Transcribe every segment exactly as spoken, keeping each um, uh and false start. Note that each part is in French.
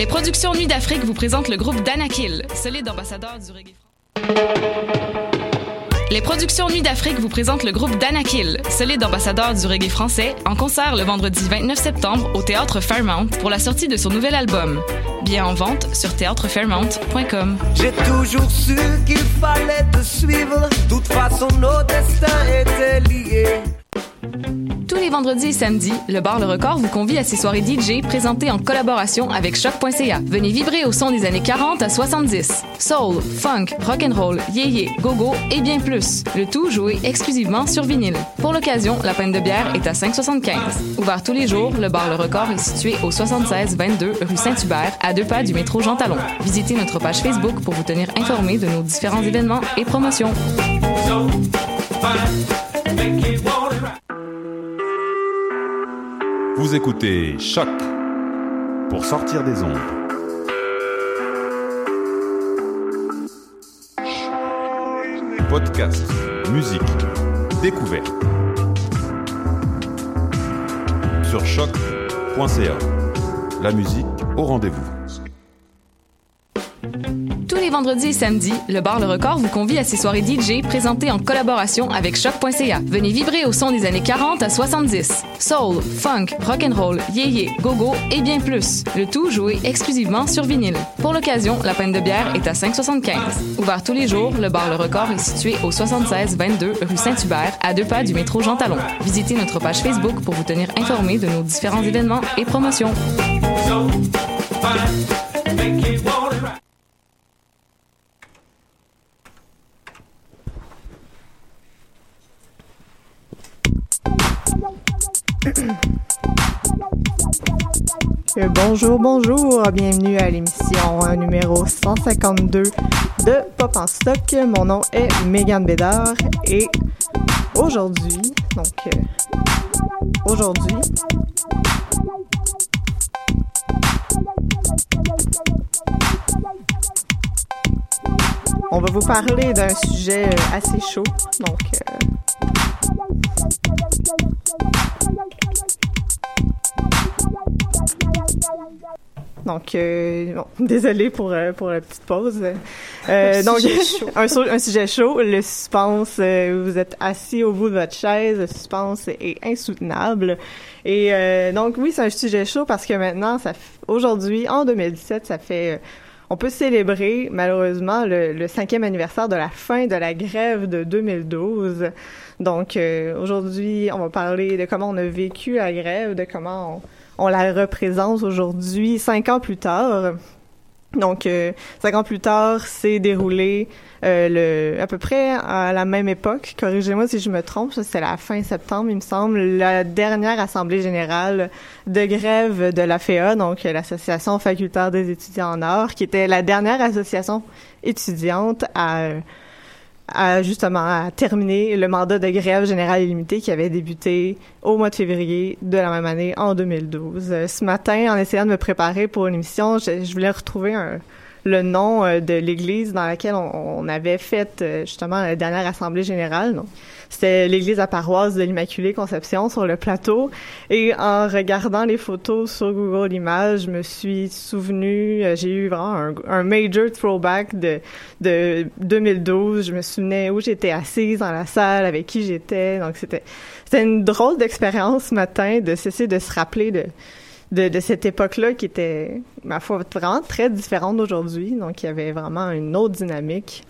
Productions Nuit d'Afrique vous présente le groupe Danakil, solide ambassadeur du reggae français. Les Productions Nuit d'Afrique vous présentent le groupe Danakil, solide ambassadeur du reggae français, en concert le vendredi vingt-neuf septembre au Théâtre Fairmount pour la sortie de son nouvel album. Billets en vente sur théâtre fairmount point com. J'ai toujours su qu'il fallait te suivre, de toute façon nos destins étaient liés. Tous les vendredis et samedis, le bar Le Record vous convie à ses soirées D J présentées en collaboration avec choc point c a. Venez vibrer au son des années quarante à soixante-dix. Soul, funk, rock'n'roll, yéyé, go-go et bien plus. Le tout joué exclusivement sur vinyle. Pour l'occasion, la pinte de bière est à cinq soixante-quinze. Ouvert tous les jours, le bar Le Record est situé au soixante-seize vingt-deux rue Saint-Hubert, à deux pas du métro Jean Talon. Visitez notre page Facebook pour vous tenir informé de nos différents événements et promotions. Vous écoutez Choc pour sortir des ondes. Podcast, musique, découverte. Sur choc point c a. La musique au rendez-vous. Tous les vendredis et samedis, le bar Le Record vous convie à ses soirées D J présentées en collaboration avec choc point c a. Venez vibrer au son des années quarante à soixante-dix. Soul, funk, rock'n'roll, yéyé, go-go et bien plus. Le tout joué exclusivement sur vinyle. Pour l'occasion, la pinte de bière est à cinq soixante-quinze. Ouvert tous les jours, le bar Le Record est situé au soixante-seize vingt-deux rue Saint-Hubert, à deux pas du métro Jean Talon. Visitez notre page Facebook pour vous tenir informé de nos différents événements et promotions. Euh, bonjour, bonjour, bienvenue à l'émission euh, numéro cent cinquante-deux de Pop en Stock. Mon nom est Mégane Bédard et aujourd'hui, donc euh, aujourd'hui, on va vous parler d'un sujet euh, assez chaud, donc euh, Donc, euh, bon, désolé pour euh, pour la petite pause. Euh, donc, un, un sujet chaud, le suspense. Euh, vous êtes assis au bout de votre chaise, le suspense est insoutenable. Et euh, donc, oui, c'est un sujet chaud parce que maintenant, ça, aujourd'hui, en deux mille dix-sept, ça fait, euh, on peut célébrer malheureusement le, le cinquième anniversaire de la fin de la grève de deux mille douze. Donc, euh, aujourd'hui, on va parler de comment on a vécu la grève, de comment on On la représente aujourd'hui, cinq ans plus tard. Donc, euh, cinq ans plus tard, c'est déroulé euh, le, à peu près à la même époque. Corrigez-moi si je me trompe, ça c'est la fin septembre, il me semble, la dernière assemblée générale de grève de l'A F E A, donc l'Association facultaire des étudiants en arts, qui était la dernière association étudiante à à justement à terminer le mandat de grève générale illimitée qui avait débuté au mois de février de la même année en deux mille douze. Ce matin, en essayant de me préparer pour l'émission, je, je voulais retrouver un, le nom de l'église dans laquelle on, on avait fait justement la dernière assemblée générale. Donc, c'était l'église la paroisse de l'Immaculée Conception sur le plateau. Et en regardant les photos sur Google Images, je me suis souvenue, j'ai eu vraiment un, un major throwback de, de deux mille douze. Je me souvenais où j'étais assise dans la salle, avec qui j'étais. Donc, c'était, c'était une drôle d'expérience ce matin de cesser de se rappeler de, de, de cette époque-là qui était, ma foi, vraiment très différente d'aujourd'hui. Donc, il y avait vraiment une autre dynamique.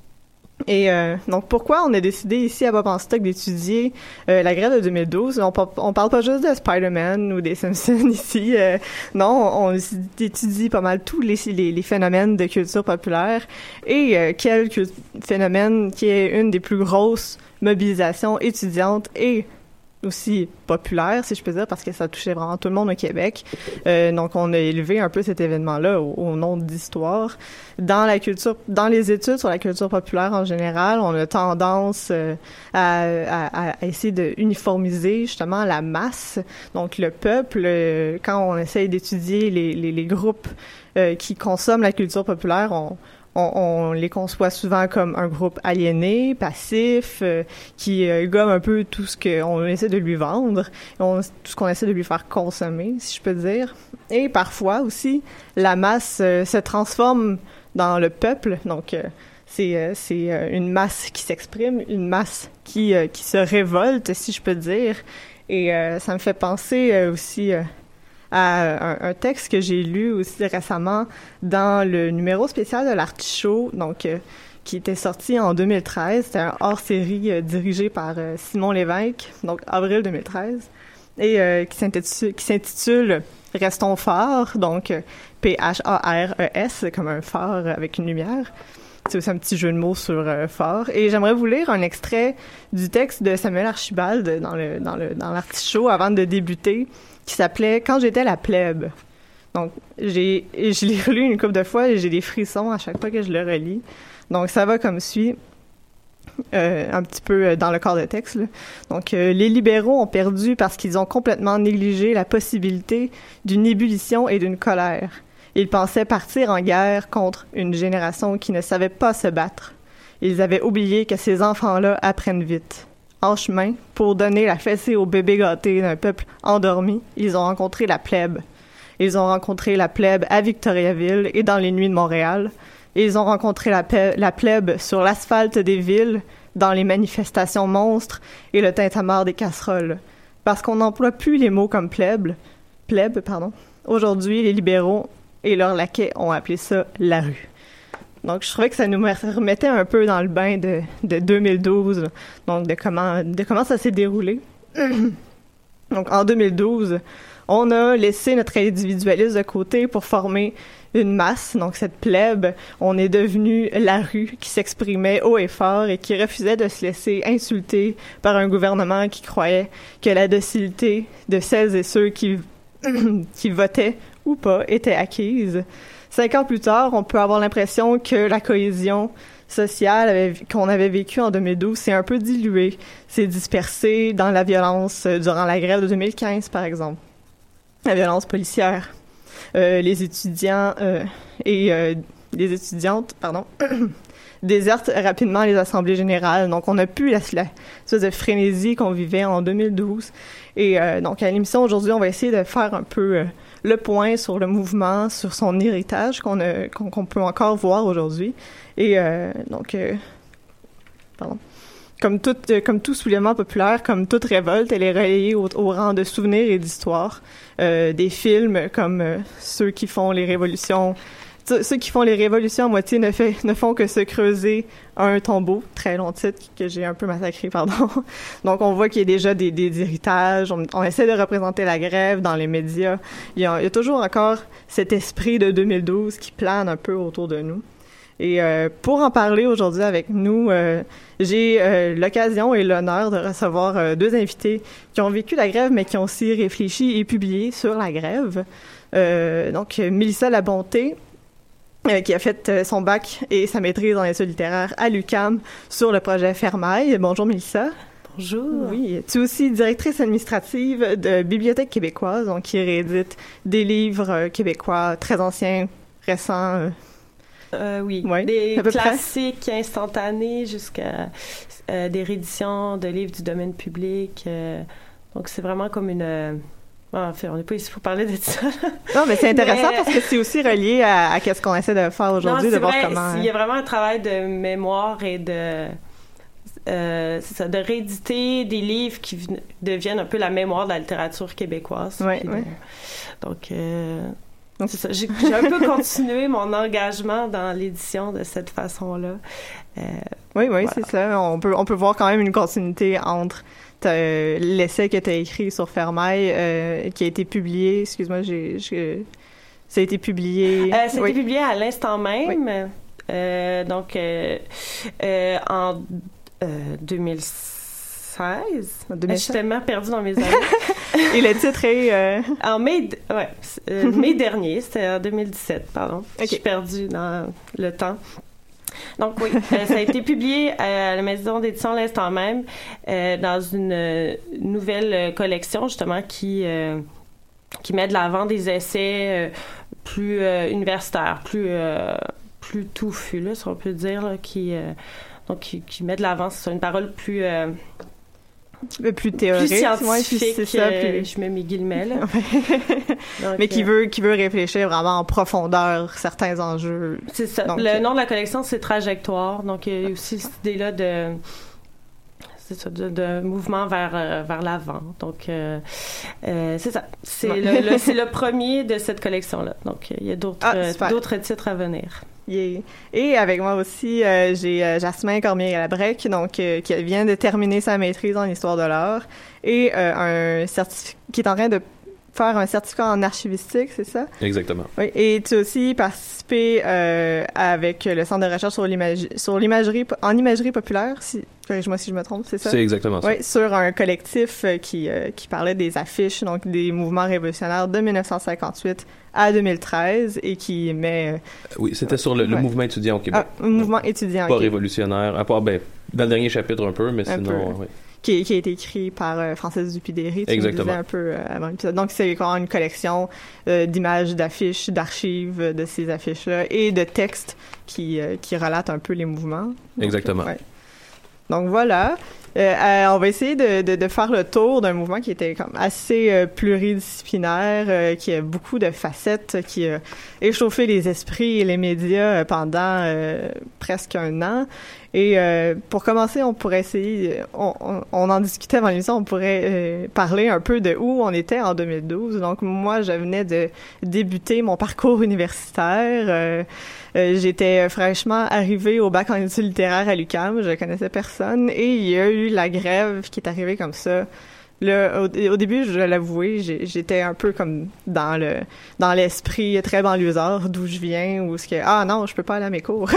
Et euh, donc, pourquoi on a décidé ici à Pop en Stock d'étudier euh, la grève de deux mille douze? On, on parle pas juste de Spider-Man ou des Simpsons ici. Euh, non, on, on étudie pas mal tous les, les, les phénomènes de culture populaire. Et euh, quel phénomène qui est une des plus grosses mobilisations étudiantes et aussi populaire, si je peux dire, parce que ça touchait vraiment tout le monde au Québec. Euh, donc, on a élevé un peu cet événement-là au, au nom d'histoire. Dans la culture, dans les études sur la culture populaire en général, on a tendance euh, à, à, à essayer de uniformiser justement la masse. Donc, le peuple, euh, quand on essaye d'étudier les, les, les groupes euh, qui consomment la culture populaire, on on, on les conçoit souvent comme un groupe aliéné, passif, euh, qui euh, gomme un peu tout ce qu'on essaie de lui vendre, on, tout ce qu'on essaie de lui faire consommer, si je peux dire. Et parfois aussi, la masse euh, se transforme dans le peuple, donc euh, c'est euh, c'est euh, une masse qui s'exprime, une masse qui euh, qui se révolte, si je peux dire. Et euh, ça me fait penser euh, aussi euh, à un, un texte que j'ai lu aussi récemment dans le numéro spécial de l'Artichaut, donc euh, qui était sorti en deux mille treize. C'était un hors-série euh, dirigé par euh, Simon Lévesque, donc avril deux mille treize, et euh, qui s'intitule, qui s'intitule « Restons forts », donc euh, P H A R E S, comme un phare avec une lumière. C'est aussi un petit jeu de mots sur euh, fort. Et j'aimerais vous lire un extrait du texte de Samuel Archibald dans le dans le dans l'Artichaut avant de débuter, qui s'appelait « Quand j'étais la plèbe ». Donc, j'ai, je l'ai relu une couple de fois et j'ai des frissons à chaque fois que je le relis. Donc, ça va comme suit, euh, un petit peu dans le corps de texte, là. Donc, euh, les libéraux ont perdu parce qu'ils ont complètement négligé la possibilité d'une ébullition et d'une colère. Ils pensaient partir en guerre contre une génération qui ne savait pas se battre. Ils avaient oublié que ces enfants-là apprennent vite. En chemin, pour donner la fessée au bébé gâté d'un peuple endormi, ils ont rencontré la plèbe. Ils ont rencontré la plèbe à Victoriaville et dans les nuits de Montréal. Et ils ont rencontré la, pa- la plèbe sur l'asphalte des villes, dans les manifestations monstres et le tintamarre des casseroles. Parce qu'on n'emploie plus les mots comme plèbe, plèbe, pardon. Aujourd'hui, les libéraux et leurs laquais ont appelé ça la rue. Donc, je trouvais que ça nous remettait un peu dans le bain de, de deux mille douze, donc de comment, de comment ça s'est déroulé. Donc, en deux mille douze, on a laissé notre individualisme de côté pour former une masse, donc cette plèbe. On est devenu la rue qui s'exprimait haut et fort et qui refusait de se laisser insulter par un gouvernement qui croyait que la docilité de celles et ceux qui, qui votaient ou pas était acquise. Cinq ans plus tard, on peut avoir l'impression que la cohésion sociale avait, qu'on avait vécue en deux mille douze s'est un peu diluée, s'est dispersée dans la violence euh, durant la grève de deux mille quinze, par exemple. La violence policière. Euh, les étudiants euh, et euh, les étudiantes, pardon, désertent rapidement les assemblées générales. Donc, on n'a plus la, la espèce de frénésie qu'on vivait en deux mille douze. Et euh, donc, à l'émission aujourd'hui, on va essayer de faire un peu euh, le point sur le mouvement, sur son héritage qu'on, a, qu'on, qu'on peut encore voir aujourd'hui. Et euh, donc, euh, pardon. Comme tout, comme tout soulèvement populaire, comme toute révolte, elle est relayée au, au rang de souvenirs et d'histoires. Euh, des films comme euh, ceux qui font les révolutions, ceux qui font les révolutions à moitié ne, fait, ne font que se creuser un tombeau. Très long titre que j'ai un peu massacré, pardon. Donc, on voit qu'il y a déjà des, des héritages. On, on essaie de représenter la grève dans les médias. Il y a, il y a toujours encore cet esprit de deux mille douze qui plane un peu autour de nous. Et euh, pour en parler aujourd'hui avec nous, euh, j'ai euh, l'occasion et l'honneur de recevoir euh, deux invités qui ont vécu la grève, mais qui ont aussi réfléchi et publié sur la grève. Euh, donc, Mélissa Labonté, euh, qui a fait euh, son bac et sa maîtrise en études littéraires à l'U Q A M sur le projet Fermaille. Bonjour, Mélissa. Bonjour. Oui, tu es aussi directrice administrative de Bibliothèque québécoise, donc qui réédite des livres euh, québécois très anciens, récents. Euh, Euh, oui, ouais, des classiques près. Instantanés jusqu'à euh, des rééditions de livres du domaine public. Euh, donc, c'est vraiment comme une... Euh, en fait, on n'est pas ici pour parler de ça. Non, mais c'est intéressant mais... parce que c'est aussi relié à, à ce qu'on essaie de faire aujourd'hui, non, de voir vrai, comment... Il y a vraiment un travail de mémoire et de... Euh, c'est ça, de rééditer des livres qui v- deviennent un peu la mémoire de la littérature québécoise. Oui, oui. De, donc... Euh, C'est ça. J'ai, j'ai un peu continué mon engagement dans l'édition de cette façon-là. Euh, oui, oui, voilà. C'est ça. On peut, on peut voir quand même une continuité entre euh, l'essai que tu as écrit sur Fermaille, euh, qui a été publié, excuse-moi, j'ai, j'ai, ça a été publié... Euh, ça a oui. été publié à l'instant même. Oui. Euh, donc, euh, euh, en euh, deux mille seize. Je suis tellement perdue dans mes années. Et le titre est... Euh... En mai, ouais, euh, mai dernier, c'était en deux mille dix-sept, pardon. Okay. Je suis perdue dans le temps. Donc oui, euh, ça a été publié à la maison d'édition l'instant même euh, dans une euh, nouvelle collection justement qui euh, qui met de l'avant des essais euh, plus euh, universitaires, plus euh, plus touffue, là, si on peut dire, là, qui, euh, donc, qui, qui met de l'avant, c'est une parole plus... Euh, plus théorique, plus scientifique, ouais, c'est ça, euh, plus... je mets mes guillemets, là. Donc, mais qui, euh... veut, qui veut réfléchir vraiment en profondeur certains enjeux. C'est ça. Donc, le euh... nom de la collection, c'est Trajectoire. Donc, il y a aussi cette idée-là de... C'est ça, de, de mouvement vers, euh, vers l'avant. Donc, euh, euh, c'est ça. C'est, ouais. le, le, c'est le premier de cette collection-là. Donc, il y a d'autres, ah, euh, d'autres titres à venir. Yeah. Et avec moi aussi, euh, j'ai euh, Jasmin Cormier-Galabrec, donc euh, qui vient de terminer sa maîtrise en histoire de l'art et euh, un certificat qui est en train de faire un certificat en archivistique, c'est ça? Exactement. Oui. Et tu as aussi participé euh, avec le Centre de recherche sur, l'image- sur l'imagerie en imagerie populaire, si, corrige-moi si je me trompe, c'est ça? C'est exactement ça. Oui, sur un collectif euh, qui, euh, qui parlait des affiches, donc des mouvements révolutionnaires de dix-neuf cent cinquante-huit à deux mille treize et qui met... Euh, oui, c'était sur le, le ouais. mouvement étudiant au Québec. Ah, mouvement étudiant. Pas okay. révolutionnaire, à part, ben, dans le dernier chapitre un peu, mais un sinon... Peu. Oui. Qui, qui a été écrit par euh, Francis Dupidéry, tu Exactement. me disais un peu euh, avant l'épisode. Donc, c'est quand même une collection euh, d'images, d'affiches, d'archives euh, de ces affiches-là et de textes qui, euh, qui relatent un peu les mouvements. Donc, Exactement. Ouais. Donc, voilà. Euh, euh, on va essayer de, de, de faire le tour d'un mouvement qui était comme assez euh, pluridisciplinaire, euh, qui a beaucoup de facettes, qui a échauffé les esprits et les médias pendant euh, presque un an. Et euh, pour commencer, on pourrait essayer, on, on, on en discutait avant l'émission, on pourrait euh, parler un peu de où on était en deux mille douze. Donc moi, je venais de débuter mon parcours universitaire. Euh, euh, j'étais fraîchement arrivée au bac en études littéraires à l'U Q A M, je connaissais personne. Et il y a eu la grève qui est arrivée comme ça. Là, au, au début, je vais l'avouer, j'ai, j'étais un peu comme dans le dans l'esprit très banlieusard d'où je viens, où ce que ah non, je peux pas aller à mes cours.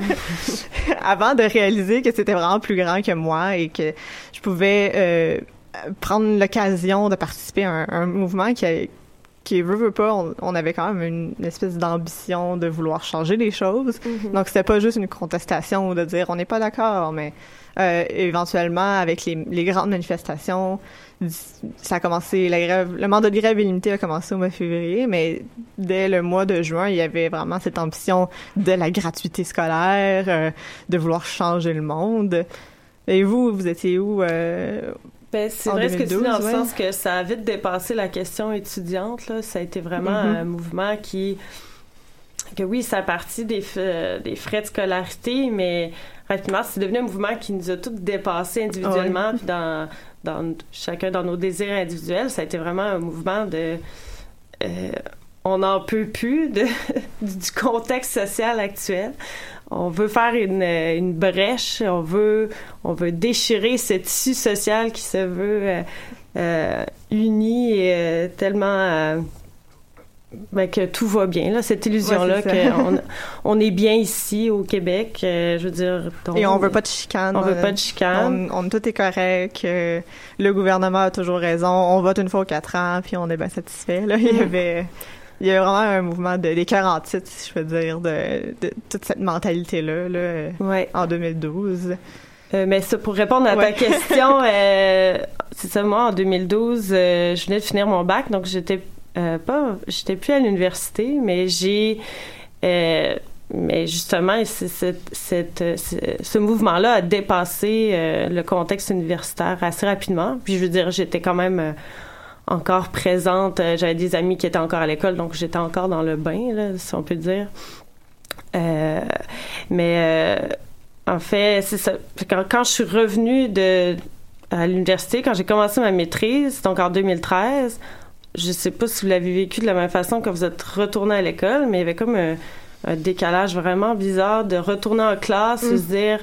Avant de réaliser que c'était vraiment plus grand que moi et que je pouvais euh, prendre l'occasion de participer à un, un mouvement qui a, qui veut, veut pas, on, on avait quand même une, une espèce d'ambition de vouloir changer les choses. Mm-hmm. Donc c'était pas juste une contestation ou de dire on n'est pas d'accord, mais euh, éventuellement avec les, les grandes manifestations, ça a commencé, la grève, le mandat de grève illimité a commencé au mois de février, mais dès le mois de juin, il y avait vraiment cette ambition de la gratuité scolaire, euh, de vouloir changer le monde. Et vous, vous étiez où euh, ben, c'est vrai ce que tu dis dans ouais. le sens que ça a vite dépassé la question étudiante, là. Ça a été vraiment mm-hmm. un mouvement qui... que oui, ça a parti des, f- des frais de scolarité, mais rapidement, c'est devenu un mouvement qui nous a tous dépassés individuellement, ouais. puis dans... Dans, chacun dans nos désirs individuels, ça a été vraiment un mouvement de... Euh, on n'en peut plus de, du contexte social actuel. On veut faire une, une brèche, on veut, on veut déchirer ce tissu social qui se veut euh, euh, uni et euh, tellement... Euh, ben, que tout va bien, là, cette illusion-là, ouais, qu'on on est bien ici au Québec, euh, je veux dire... Donc, et on veut pas de chicane. On veut pas de chicane. On, on, tout est correct, euh, le gouvernement a toujours raison, on vote une fois aux quatre ans, puis on est bien satisfait, là. Il y avait... Il y a vraiment un mouvement de, des quarante-huit, si je peux dire, de, de toute cette mentalité-là, là, ouais. en deux mille douze. Euh, mais ça, pour répondre à ouais. ta question, euh, c'est ça, moi, en deux mille douze, euh, je venais de finir mon bac, donc j'étais Euh, pas, j'étais plus à l'université, mais j'ai, euh, mais justement, c'est, c'est, c'est, c'est, ce mouvement-là a dépassé euh, le contexte universitaire assez rapidement. Puis je veux dire, j'étais quand même euh, encore présente. J'avais des amis qui étaient encore à l'école, donc j'étais encore dans le bain, là, si on peut dire. Euh, mais euh, en fait, c'est ça. Quand, quand je suis revenue de à l'université, quand j'ai commencé ma maîtrise, donc en deux mille treize. Je sais pas si vous l'avez vécu de la même façon quand vous êtes retourné à l'école, mais il y avait comme un, un décalage vraiment bizarre de retourner en classe mm. et se dire...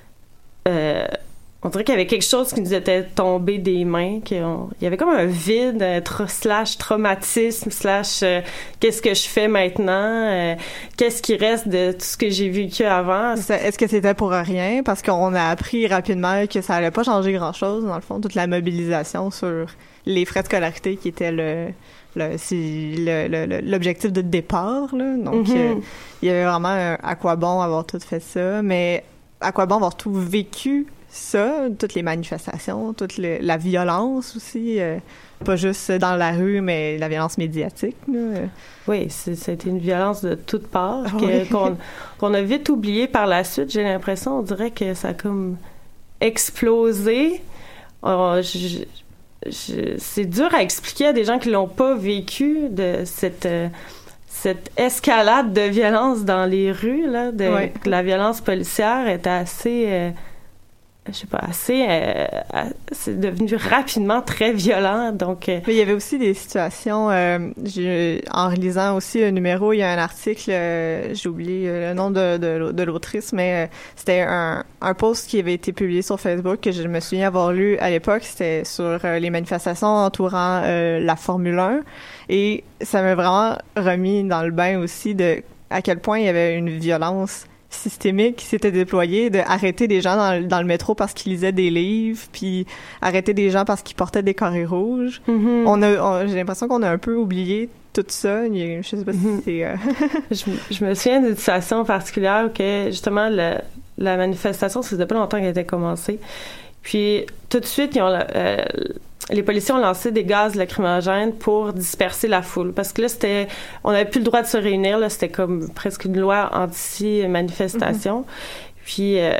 Euh, on dirait qu'il y avait quelque chose qui nous était tombé des mains. Il y avait comme un vide, un tra- slash traumatisme, slash euh, qu'est-ce que je fais maintenant? Euh, qu'est-ce qui reste de tout ce que j'ai vécu avant? Est-ce que c'était pour rien? Parce qu'on a appris rapidement que ça allait pas changer grand-chose, dans le fond, toute la mobilisation sur... les frais de scolarité qui étaient le, le, c'est le, le, l'objectif de départ, là. Donc, mm-hmm. euh, il y avait vraiment un, à quoi bon avoir tout fait ça, mais à quoi bon avoir tout vécu ça, toutes les manifestations, toute le, la violence aussi, euh, pas juste dans la rue, mais la violence médiatique. Là. Oui, c'est, c'était une violence de toutes parts Oh, que, oui. qu'on, qu'on a vite oublié par la suite. J'ai l'impression, on dirait que ça a comme explosé. Oh, je, je, c'est dur à expliquer à des gens qui l'ont pas vécu, de cette... Euh, cette escalade de violence dans les rues, là, de ouais. la violence policière était assez, euh, je sais pas, assez, euh, c'est devenu rapidement très violent, donc... Euh... Mais il y avait aussi des situations, euh, j'ai, en relisant aussi le numéro, il y a un article, euh, j'ai oublié le nom de, de, de l'autrice, mais euh, c'était un, un post qui avait été publié sur Facebook que je me souviens avoir lu à l'époque, c'était sur euh, les manifestations entourant euh, la Formule un, et ça m'a vraiment remis dans le bain aussi de à quel point il y avait une violence systémique qui s'était déployée, de arrêter des gens dans, dans le métro parce qu'ils lisaient des livres, puis arrêter des gens parce qu'ils portaient des carrés rouges. Mm-hmm. On a, on, j'ai l'impression qu'on a un peu oublié tout ça. Je sais pas mm-hmm. si c'est... Euh... je, je me souviens d'une situation particulière que, justement, le, la manifestation, ça faisait pas longtemps qu'elle était commencée. Puis, tout de suite, ils ont... Euh, les policiers ont lancé des gaz lacrymogènes pour disperser la foule. Parce que là, c'était... On n'avait plus le droit de se réunir, là. C'était comme presque une loi anti-manifestation. Mm-hmm. Puis... Euh,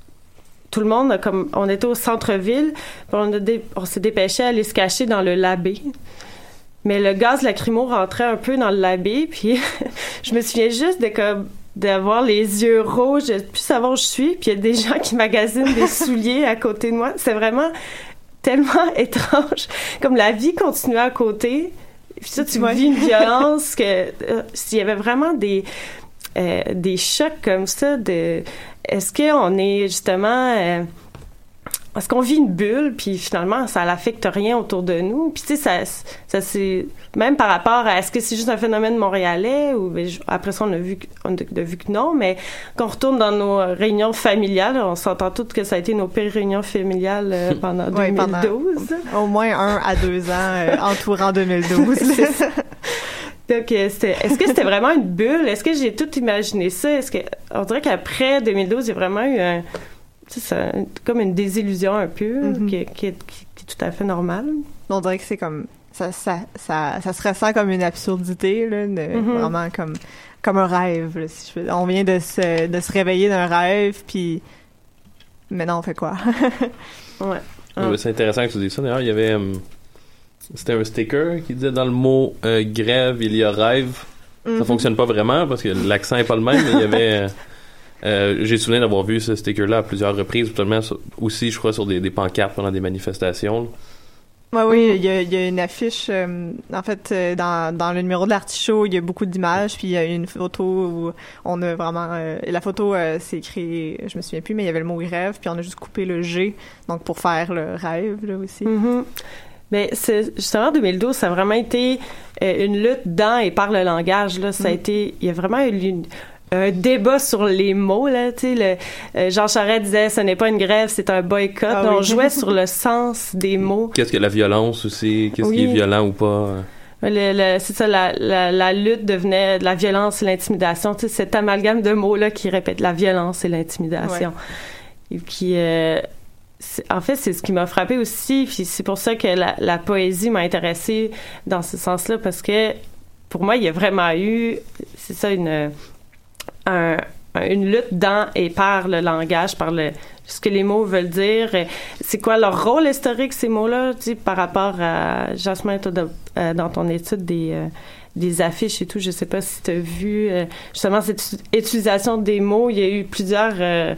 tout le monde, comme on était au centre-ville, on, a dé, on s'est dépêché à aller se cacher dans le labé. Mais le gaz lacrymo rentrait un peu dans le labé, puis je me souviens juste de comme d'avoir les yeux rouges, de plus savoir où je suis, puis il y a des gens qui magasinent des souliers à côté de moi. C'est vraiment tellement étrange. Comme la vie continuait à côté, puis ça, tu ouais. vis une violence que... Euh, s'il y avait vraiment des... Euh, des chocs comme ça de... Est-ce qu'on est justement... Euh, est-ce qu'on vit une bulle, puis finalement, ça n'affecte rien autour de nous? Puis tu sais, ça, ça c'est... Même par rapport à... Est-ce que c'est juste un phénomène montréalais? Ou ben, après ça, on a vu, on a vu que non, mais quand on retourne dans nos réunions familiales, on s'entend toutes que ça a été nos pires réunions familiales euh, pendant deux mille douze. Ouais, pendant au moins un à deux ans euh, entourant deux mille douze. C'est ça. Donc, c'était, est-ce que c'était vraiment une bulle? Est-ce que j'ai tout imaginé ça? Est-ce que, on dirait qu'après deux mille douze, il y a vraiment eu un, tu sais, ça, comme une désillusion un peu, mm-hmm. qui, qui, qui, qui est tout à fait normale. On dirait que c'est comme, ça, ça, ça, ça se ressent comme une absurdité, là, de, mm-hmm. vraiment comme, comme un rêve, là, si je veux. On vient de se, de se réveiller d'un rêve, puis maintenant on fait quoi? Ouais. ouais. C'est intéressant que tu dises ça. D'ailleurs, il y avait... Um... C'était un sticker qui disait dans le mot euh, grève, il y a rêve. Mm-hmm. Ça fonctionne pas vraiment parce que l'accent est pas le même, mais il y avait. Euh, euh, j'ai souvenir d'avoir vu ce sticker-là à plusieurs reprises, totalement aussi, je crois, sur des, des pancartes pendant des manifestations. Ouais, oui, il y a, il y a une affiche. Euh, en fait, euh, dans, dans le numéro de l'Artichaut, il y a beaucoup d'images, puis il y a une photo où on a vraiment. Euh, la photo, euh, c'est écrit, je me souviens plus, mais il y avait le mot grève, puis on a juste coupé le G, donc pour faire le rêve, là aussi. Mm-hmm. Mais c'est, justement, deux mille douze, ça a vraiment été euh, une lutte dans et par le langage. Là. Ça mm. a été... Il y a vraiment eu une, un débat sur les mots. Là, tu sais, le, euh, Jean Charest disait « ce n'est pas une grève, c'est un boycott ah, ». On oui. jouait sur le sens des mots. Qu'est-ce que la violence aussi? Qu'est-ce oui. qui est violent ou pas? Le, le, c'est ça, la, la, la lutte devenait de la violence et l'intimidation. Tu sais, cet amalgame de mots-là qui répète la violence et l'intimidation. Ouais. Et qui... Euh, en fait, c'est ce qui m'a frappée aussi, puis c'est pour ça que la, la poésie m'a intéressée dans ce sens-là, parce que pour moi, il y a vraiment eu, c'est ça, une, un, une lutte dans et par le langage, par le, ce que les mots veulent dire. C'est quoi leur rôle historique, ces mots-là, tu sais, par rapport à, Jasmin, toi, de, dans ton étude des... Euh, des affiches et tout, je sais pas si tu as vu, euh, justement, cette utilisation des mots, il y a eu plusieurs... Euh,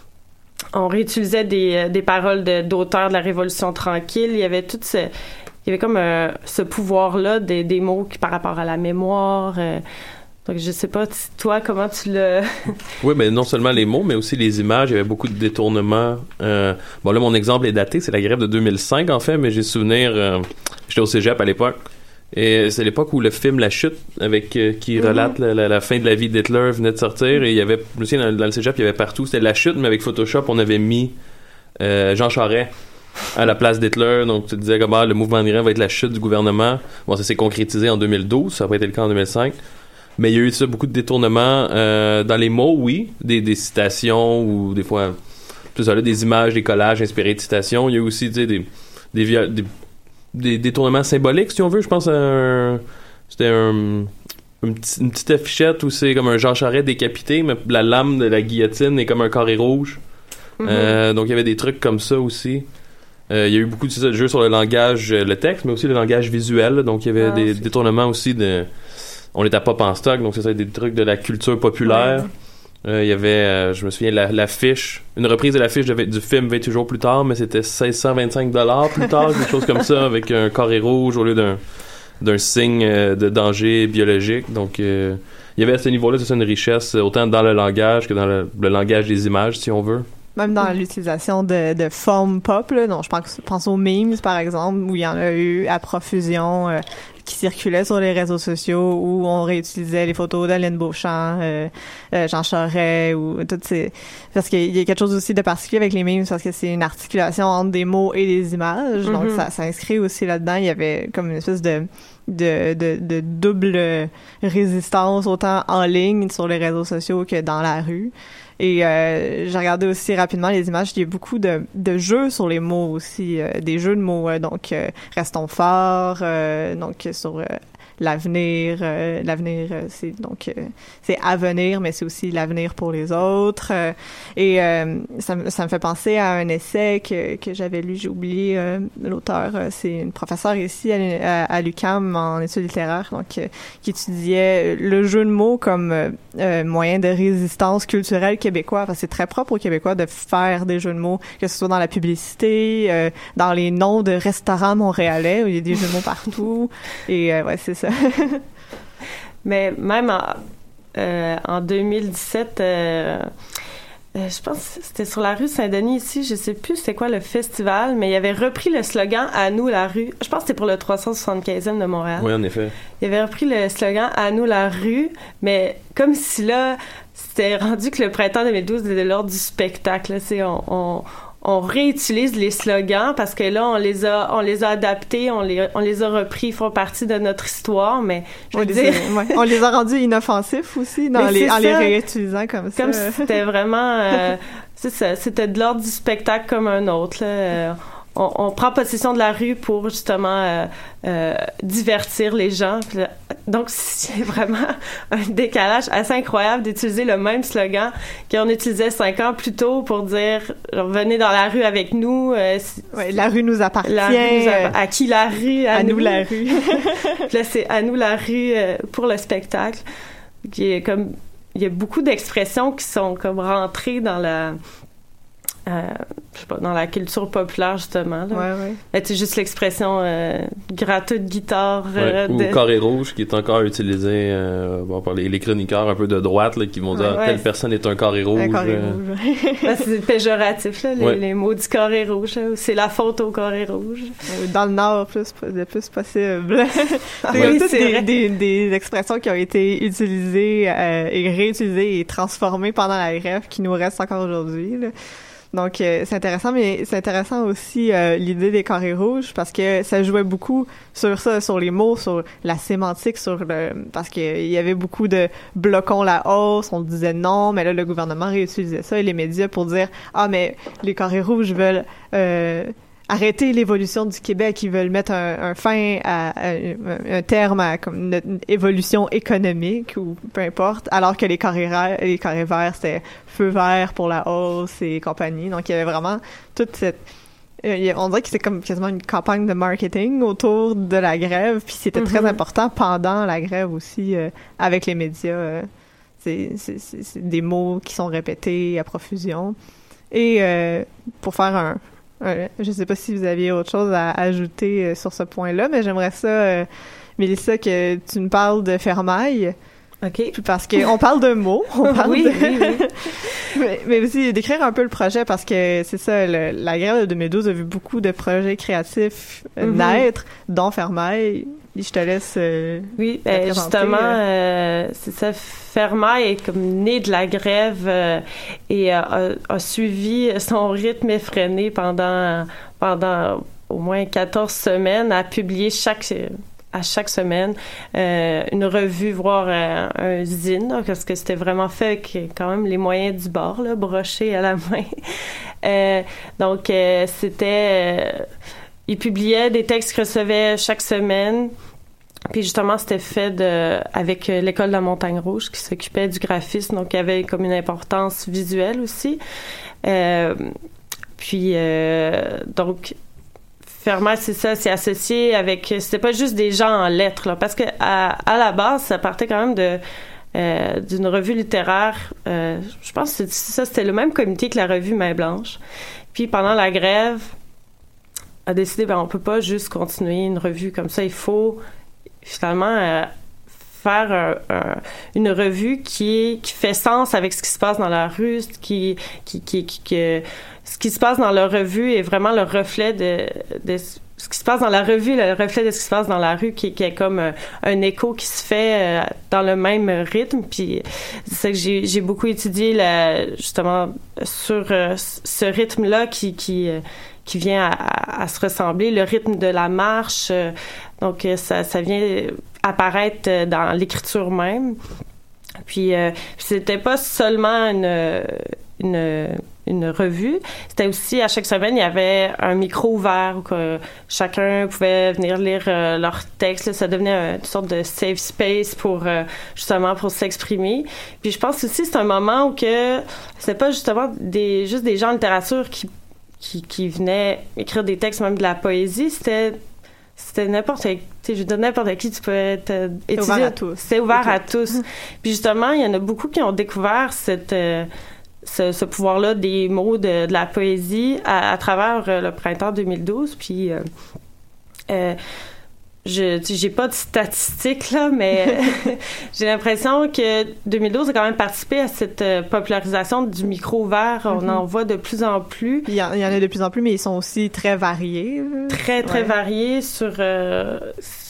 on réutilisait des, des paroles de, d'auteurs de la Révolution tranquille. Il y avait tout ce... Il y avait comme euh, ce pouvoir-là des, des mots qui, par rapport à la mémoire... Euh, donc, je sais pas, toi, comment tu l'as... Oui, mais non seulement les mots, mais aussi les images. Il y avait beaucoup de détournements. Euh, bon, là, mon exemple est daté. C'est la grève de deux mille cinq, en fait, mais j'ai souvenir... Euh, j'étais au cégep à l'époque. Et c'est l'époque où le film La Chute, avec euh, qui relate mm-hmm. la, la, la fin de la vie d'Hitler, venait de sortir. Et il y avait, je me souviens, dans, dans le cégep, il y avait partout. C'était La Chute, mais avec Photoshop, on avait mis euh, Jean Charest à la place d'Hitler. Donc, tu te disais comme, ah, le mouvement de grève va être la chute du gouvernement. Bon, ça s'est concrétisé en deux mille douze. Ça n'a pas été le cas en deux mille cinq. Mais il y a eu ça, beaucoup de détournements euh, dans les mots, oui. Des, des citations ou des fois... tout ça là, des images, des collages inspirés de citations. Il y a aussi, tu sais, des des, des, des, des détournements symboliques, si on veut. Je pense à un... C'était un... Une, petit, une petite affichette où c'est comme un Jean Charest décapité, mais la lame de la guillotine est comme un carré rouge. Mm-hmm. Euh, donc il y avait des trucs comme ça aussi. Euh, il y a eu beaucoup de, de jeux sur le langage, le texte, mais aussi le langage visuel. Donc il y avait ah, des c'est... détournements aussi de... On était à Pop en stock, donc c'est ça, des trucs de la culture populaire. Ouais. Euh, il y avait, euh, je me souviens, la, l'affiche, une reprise de l'affiche de, du film vingt-huit jours plus tard, mais c'était seize cent vingt-cinq dollars plus tard, quelque chose comme ça, avec un carré rouge au lieu d'un d'un signe euh, de danger biologique. Donc, euh, il y avait à ce niveau-là, c'est ça, une richesse, autant dans le langage que dans le, le langage des images, si on veut. Même dans l'utilisation de, de formes pop, là, donc je pense, je pense aux memes, par exemple, où il y en a eu à profusion euh, qui circulaient sur les réseaux sociaux, où on réutilisait les photos d'Alain Beauchamp, euh, euh, Jean Charest, ou toutes ces... Parce qu'il y a quelque chose aussi de particulier avec les memes, parce que c'est une articulation entre des mots et des images, mm-hmm. donc ça s'inscrit aussi là-dedans. Il y avait comme une espèce de... De, de, de double résistance, autant en ligne sur les réseaux sociaux que dans la rue. Et euh, j'ai regardé aussi rapidement les images. Il y a beaucoup de, de jeux sur les mots aussi, euh, des jeux de mots. Euh, donc, euh, restons forts, euh, donc sur euh, l'avenir. Euh, l'avenir, euh, c'est donc euh, c'est à venir, mais c'est aussi l'avenir pour les autres. Euh, et euh, ça, ça me fait penser à un essai que, que j'avais lu, j'ai oublié euh, l'auteur. Euh, c'est une professeure ici à, à, à l'U Q A M en études littéraires, donc euh, qui étudiait le jeu de mots comme euh, euh, moyen de résistance culturelle québécois. Parce que c'est très propre aux Québécois de faire des jeux de mots, que ce soit dans la publicité, euh, dans les noms de restaurants montréalais où il y a des jeux de mots partout. Et euh, ouais, c'est ça. Mais même en, euh, en deux mille dix-sept, euh, euh, je pense que c'était sur la rue Saint-Denis ici, je sais plus c'était quoi le festival, mais il avait repris le slogan « À nous la rue ». Je pense que c'était pour le trois cent soixante-quinzième de Montréal. Oui, en effet. Il avait repris le slogan « À nous la rue », mais comme si là, c'était rendu que le printemps deux mille douze était de l'ordre du spectacle. Là, c'est on... on on réutilise les slogans parce que là on les a on les a adaptés, on les on les a repris, ils font partie de notre histoire, mais je veux on, dire... les a, ouais. on les a rendus inoffensifs aussi dans les, en les réutilisant comme ça. Comme si c'était vraiment euh, c'est ça, c'était de l'ordre du spectacle comme un autre là. On, on prend possession de la rue pour justement euh, euh, divertir les gens. Donc, c'est vraiment un décalage assez incroyable d'utiliser le même slogan qu'on utilisait cinq ans plus tôt pour dire genre, « Venez dans la rue avec nous. Euh, ». Ouais, la rue nous appartient. La rue nous appa- à qui la rue? À, à nous. nous la rue. Puis là, c'est « À nous la rue euh, » pour le spectacle. Qui est comme, il y a beaucoup d'expressions qui sont comme rentrées dans la... Euh, je sais pas, dans la culture populaire, justement. Là. Ouais, ouais. Là, c'est juste l'expression euh, gratteux de guitare. Euh, ouais, ou de... carré rouge, qui est encore utilisé euh, bon, par les, les chroniqueurs un peu de droite, là, qui vont dire ouais, telle ouais, personne est un carré rouge. Un carré euh... rouge. Ben, c'est péjoratif, là, les, ouais. les mots du carré rouge. Là, c'est la faute au carré rouge. Dans le Nord, plus, le plus possible. C'est ouais. toutes des, des, des expressions qui ont été utilisées euh, et réutilisées et transformées pendant la grève qui nous restent encore aujourd'hui, là. Donc, euh, c'est intéressant, mais c'est intéressant aussi euh, l'idée des carrés rouges parce que ça jouait beaucoup sur ça, sur les mots, sur la sémantique, sur le... Parce qu'il y avait beaucoup de « bloquons la hausse », on disait non, mais là, le gouvernement réutilisait ça et les médias pour dire « Ah, mais les carrés rouges veulent... Euh, » arrêter l'évolution du Québec, ils veulent mettre un, un fin à, à, à un terme à comme une, une évolution économique ou peu importe, alors que les carrés les carrés verts c'était feu vert pour la hausse et compagnie. Donc il y avait vraiment toute cette euh, on dirait que c'est comme quasiment une campagne de marketing autour de la grève, puis c'était mm-hmm. très important pendant la grève aussi euh, avec les médias. Euh, c'est, c'est, c'est, c'est des mots qui sont répétés à profusion. Et euh, pour faire un Euh, je sais pas si vous aviez autre chose à ajouter euh, sur ce point-là, mais j'aimerais ça, euh, Mélissa, que tu nous parles de fermaille. OK. Parce qu'on parle de mots. On parle oui, de... oui, oui. mais, mais aussi décrire un peu le projet parce que c'est ça, le, la grève de deux mille douze a vu beaucoup de projets créatifs euh, mm-hmm. naître, dont fermaille. Je te laisse. Euh, oui, ben, justement, euh, c'est ça. Fermaille est comme né de la grève euh, et a, a suivi son rythme effréné pendant pendant au moins quatorze semaines, a publié chaque à chaque semaine euh, une revue, voire euh, un zine, là, parce que c'était vraiment fait avec quand même les moyens du bord, là, broché à la main. Euh, donc, euh, c'était... Euh, il publiait des textes qu'il recevait chaque semaine. Puis justement, c'était fait de, avec l'École de la Montagne Rouge qui s'occupait du graphisme, donc il y avait comme une importance visuelle aussi. Euh, puis, euh, donc... Fermat, c'est ça, c'est associé avec... C'était pas juste des gens en lettres, là, parce que à, à la base, ça partait quand même de euh, d'une revue littéraire. Euh, je pense que ça, c'était le même comité que la revue Main Blanche. Puis pendant la grève, a décidé, ben on peut pas juste continuer une revue comme ça. Il faut finalement euh, faire un, un, une revue qui est, qui fait sens avec ce qui se passe dans la rue, qui qui qui, qui, qui ce qui se passe dans la revue est vraiment le reflet de, de ce qui se passe dans la revue, le reflet de ce qui se passe dans la rue, qui, qui est comme un, un écho qui se fait euh, dans le même rythme. Puis c'est ça que j'ai, j'ai beaucoup étudié la, justement sur euh, ce rythme-là qui qui euh, qui vient à, à, à se ressembler, le rythme de la marche. Euh, donc ça ça vient apparaître dans l'écriture même. Puis, euh, puis c'était pas seulement une une une revue, c'était aussi à chaque semaine il y avait un micro ouvert où que chacun pouvait venir lire euh, leur texte, là, ça devenait une sorte de safe space pour euh, justement pour s'exprimer. Puis je pense aussi que c'est un moment où que c'était pas justement des juste des gens en littérature qui qui qui venaient écrire des textes, même de la poésie, c'était c'était n'importe qui, tu sais, je veux dire, n'importe qui, tu peux être euh, étudier. C'est ouvert à tous. C'est ouvert à tous. Puis justement, il y en a beaucoup qui ont découvert cette euh, Ce, ce pouvoir-là des mots de, de la poésie à, à travers euh, le printemps deux mille douze. Puis, euh, euh, je, tu sais, j'ai pas de statistiques, là, mais j'ai l'impression que deux mille douze a quand même participé à cette euh, popularisation du micro ouvert. On mm-hmm. en voit de plus en plus. Il y, en, il y en a de plus en plus, mais ils sont aussi très variés. Très, très ouais. variés sur... Euh,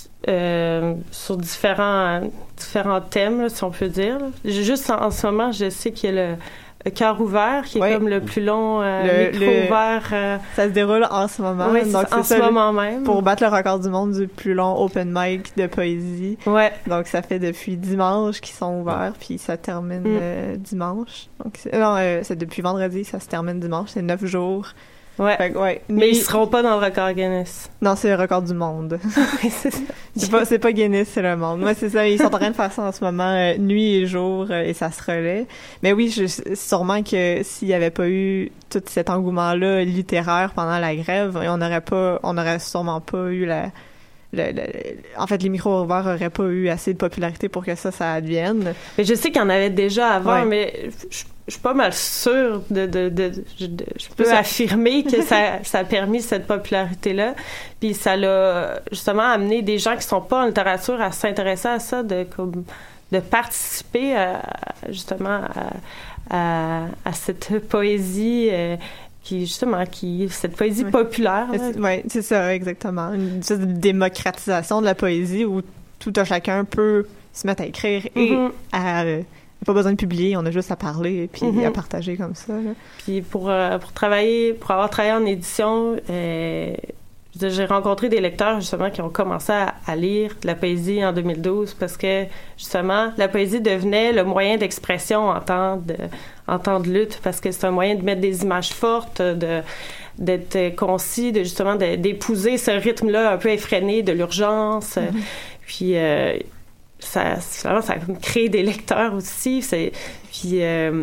Euh, sur différents différents thèmes, là, si on peut dire. Juste en, en ce moment, je sais qu'il y a le, le Cœur ouvert, qui est ouais. comme le plus long euh, le, micro le, ouvert. Euh... Ça se déroule en ce moment. Oui, donc c'est en c'est ce ça, moment même. Pour battre le record du monde du plus long open mic de poésie. Ouais. Donc ça fait depuis dimanche qu'ils sont ouverts, puis ça termine mm. euh, dimanche. Donc c'est, non, euh, c'est depuis vendredi, ça se termine dimanche. C'est neuf jours. Ouais. Fait, ouais. Mais, mais ils seront pas dans le record Guinness. Non, c'est le record du monde. c'est ça. C'est pas, c'est pas Guinness, c'est le monde. Moi, c'est ça. Ils sont en train de faire ça en ce moment, euh, nuit et jour, euh, et ça se relaie. Mais oui, je, sûrement que s'il y avait pas eu tout cet engouement-là littéraire pendant la grève, on n'aurait pas, on n'aurait sûrement pas eu la, Le, le, en fait, les micros ouverts n'auraient pas eu assez de popularité pour que ça, ça advienne. Mais je sais qu'il y en avait déjà avant, ouais. mais je, je suis pas mal sûre de... de, de, de je, de, je peux affirmer que ça, ça a permis cette popularité-là. Puis ça l'a justement amené des gens qui sont pas en littérature à s'intéresser à ça, de, comme, de participer à, justement à, à, à cette poésie... Euh, qui justement qui cette poésie oui. populaire. Oui, c'est ça, exactement. Une sorte de démocratisation de la poésie où tout un chacun peut se mettre à écrire et mm-hmm. à... Euh, pas besoin de publier, on a juste à parler et puis mm-hmm. à partager comme ça. Là. Puis pour, euh, pour travailler, pour avoir travaillé en édition, euh, j'ai rencontré des lecteurs justement qui ont commencé à, à lire de la poésie en deux mille douze parce que justement la poésie devenait le moyen d'expression en temps de, en temps de lutte parce que c'est un moyen de mettre des images fortes, de d'être concis, de justement de, d'épouser ce rythme-là un peu effréné de l'urgence. Mm-hmm. Puis euh, ça, finalement, ça crée des lecteurs aussi. C'est, puis euh,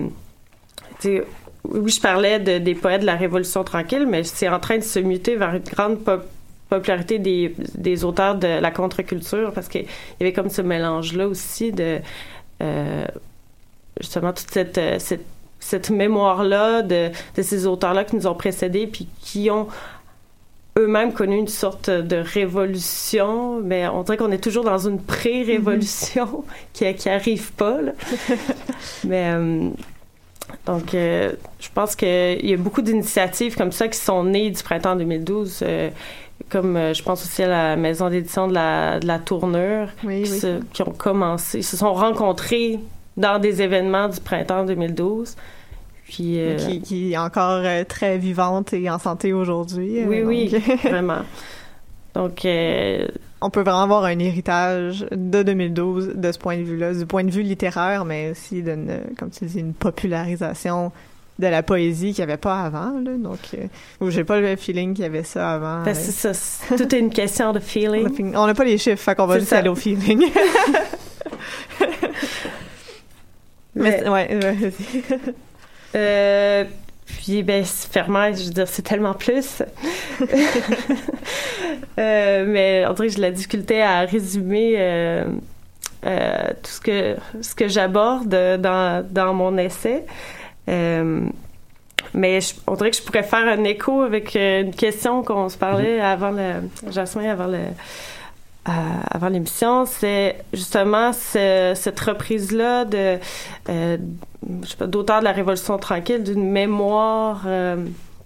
tu sais, oui, je parlais de, des poètes de la Révolution tranquille, mais c'est en train de se muter vers une grande pop- popularité des, des auteurs de la contre-culture, parce qu'il y avait comme ce mélange-là aussi de euh, justement toute cette, cette, cette mémoire-là de, de ces auteurs-là qui nous ont précédés, puis qui ont eux-mêmes connu une sorte de révolution, mais on dirait qu'on est toujours dans une pré-révolution mm-hmm. qui, qui arrive pas, là. mais... Euh, Donc, euh, je pense qu'il y a beaucoup d'initiatives comme ça qui sont nées du printemps deux mille douze, euh, comme euh, je pense aussi à la maison d'édition de la, de la Tournure, oui, qui, oui. se, qui ont commencé, se sont rencontrés dans des événements du printemps deux mille douze. Puis, euh, qui, qui est encore euh, très vivante et en santé aujourd'hui. Oui, euh, oui, donc... vraiment. Donc... Euh, on peut vraiment avoir un héritage de deux mille douze de ce point de vue-là, du point de vue littéraire, mais aussi d'une, comme tu dis, une popularisation de la poésie qu'il n'y avait pas avant, là. Donc, euh, ou j'ai pas le feeling qu'il y avait ça avant. Ben, c'est ça. C'est, tout est une question de feeling. On n'a pas les chiffres, fait qu'on va c'est juste ça. aller au feeling. Mais, Mais ouais, ouais, vas-y. euh, puis, ben, Fermat, je veux dire, c'est tellement plus. euh, mais on dirait que j'ai de la difficulté à résumer euh, euh, tout ce que, ce que j'aborde dans, dans mon essai. Euh, mais je, on dirait que je pourrais faire un écho avec une question qu'on se parlait avant le... Jasmin, avant le... Euh, avant l'émission, c'est justement ce, cette reprise-là de, euh, je sais pas, d'auteur de la Révolution tranquille, d'une mémoire euh,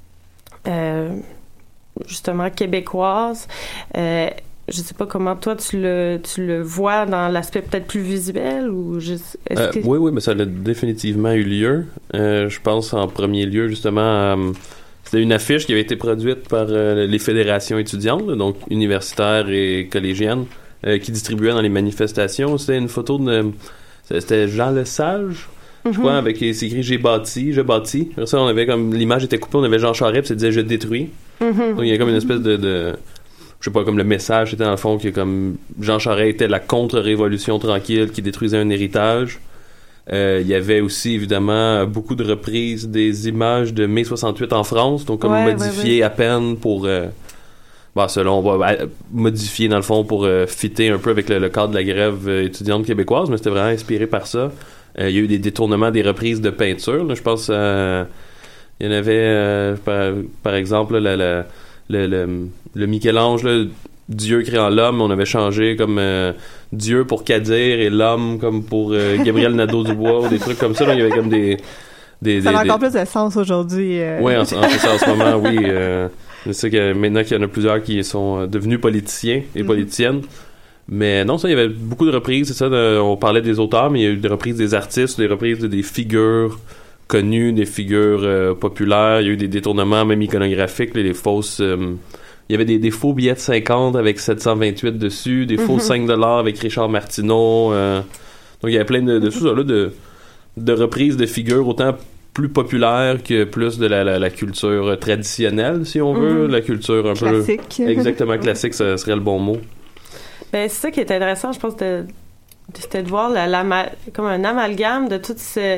euh, justement québécoise. Euh, je sais pas comment toi tu le tu le vois dans l'aspect peut-être plus visuel ou juste, est-ce euh, que... oui oui mais ça a définitivement eu lieu. Euh, je pense en premier lieu justement à, c'était une affiche qui avait été produite par euh, les fédérations étudiantes, là, donc universitaires et collégiennes, euh, qui distribuaient dans les manifestations. C'était une photo de... C'était Jean Lesage, mm-hmm. je crois, avec c'est écrit « J'ai bâti »,« Je bâtis ». Ça, on avait comme... L'image était coupée, on avait Jean Charest, puis ça disait « Je détruis mm-hmm. ». Donc, il y a comme une espèce de... de je sais pas, comme le message était dans le fond que comme Jean Charest était la contre-révolution tranquille qui détruisait un héritage. Euh, il y avait aussi évidemment beaucoup de reprises des images de mai soixante-huit en France, donc comme ouais, modifiées ouais, ouais. à peine pour euh, bah, selon bah, modifier dans le fond pour euh, fitter un peu avec le, le cadre de la grève euh, étudiante québécoise, mais c'était vraiment inspiré par ça. Euh, il y a eu des détournements des reprises de peinture, là, je pense euh, il y en avait euh, par, par exemple là, la, la, le, le, le Michel-Ange là, Dieu créant l'homme, on avait changé comme euh, Dieu pour Kadir et l'homme comme pour euh, Gabriel Nadeau-Dubois ou des trucs comme ça. Là, il y avait comme des... des ça des, a encore des... plus de sens aujourd'hui. Euh... Oui, en, en, en, en ce moment, oui. Euh, je sais que maintenant qu'il y en a plusieurs qui sont devenus politiciens et politiciennes. Mm-hmm. Mais non, ça, il y avait beaucoup de reprises, c'est ça. De, on parlait des auteurs, mais il y a eu des reprises des artistes, des reprises de, des figures connues, des figures euh, populaires. Il y a eu des détournements, même iconographiques, là, les fausses... Euh, il y avait des, des faux billets de cinquante avec sept cent vingt-huit dessus, des faux mm-hmm. cinq dollars avec Richard Martineau. Euh, donc, il y avait plein de, de, mm-hmm. là, de, de reprises de figures autant plus populaires que plus de la, la, la culture traditionnelle, si on veut. Mm-hmm. La culture un classique. peu... Exactement, classique, ça serait le bon mot. Ben, c'est ça qui est intéressant, je pense, de... c'était de voir la, la, comme un amalgame de toutes ces...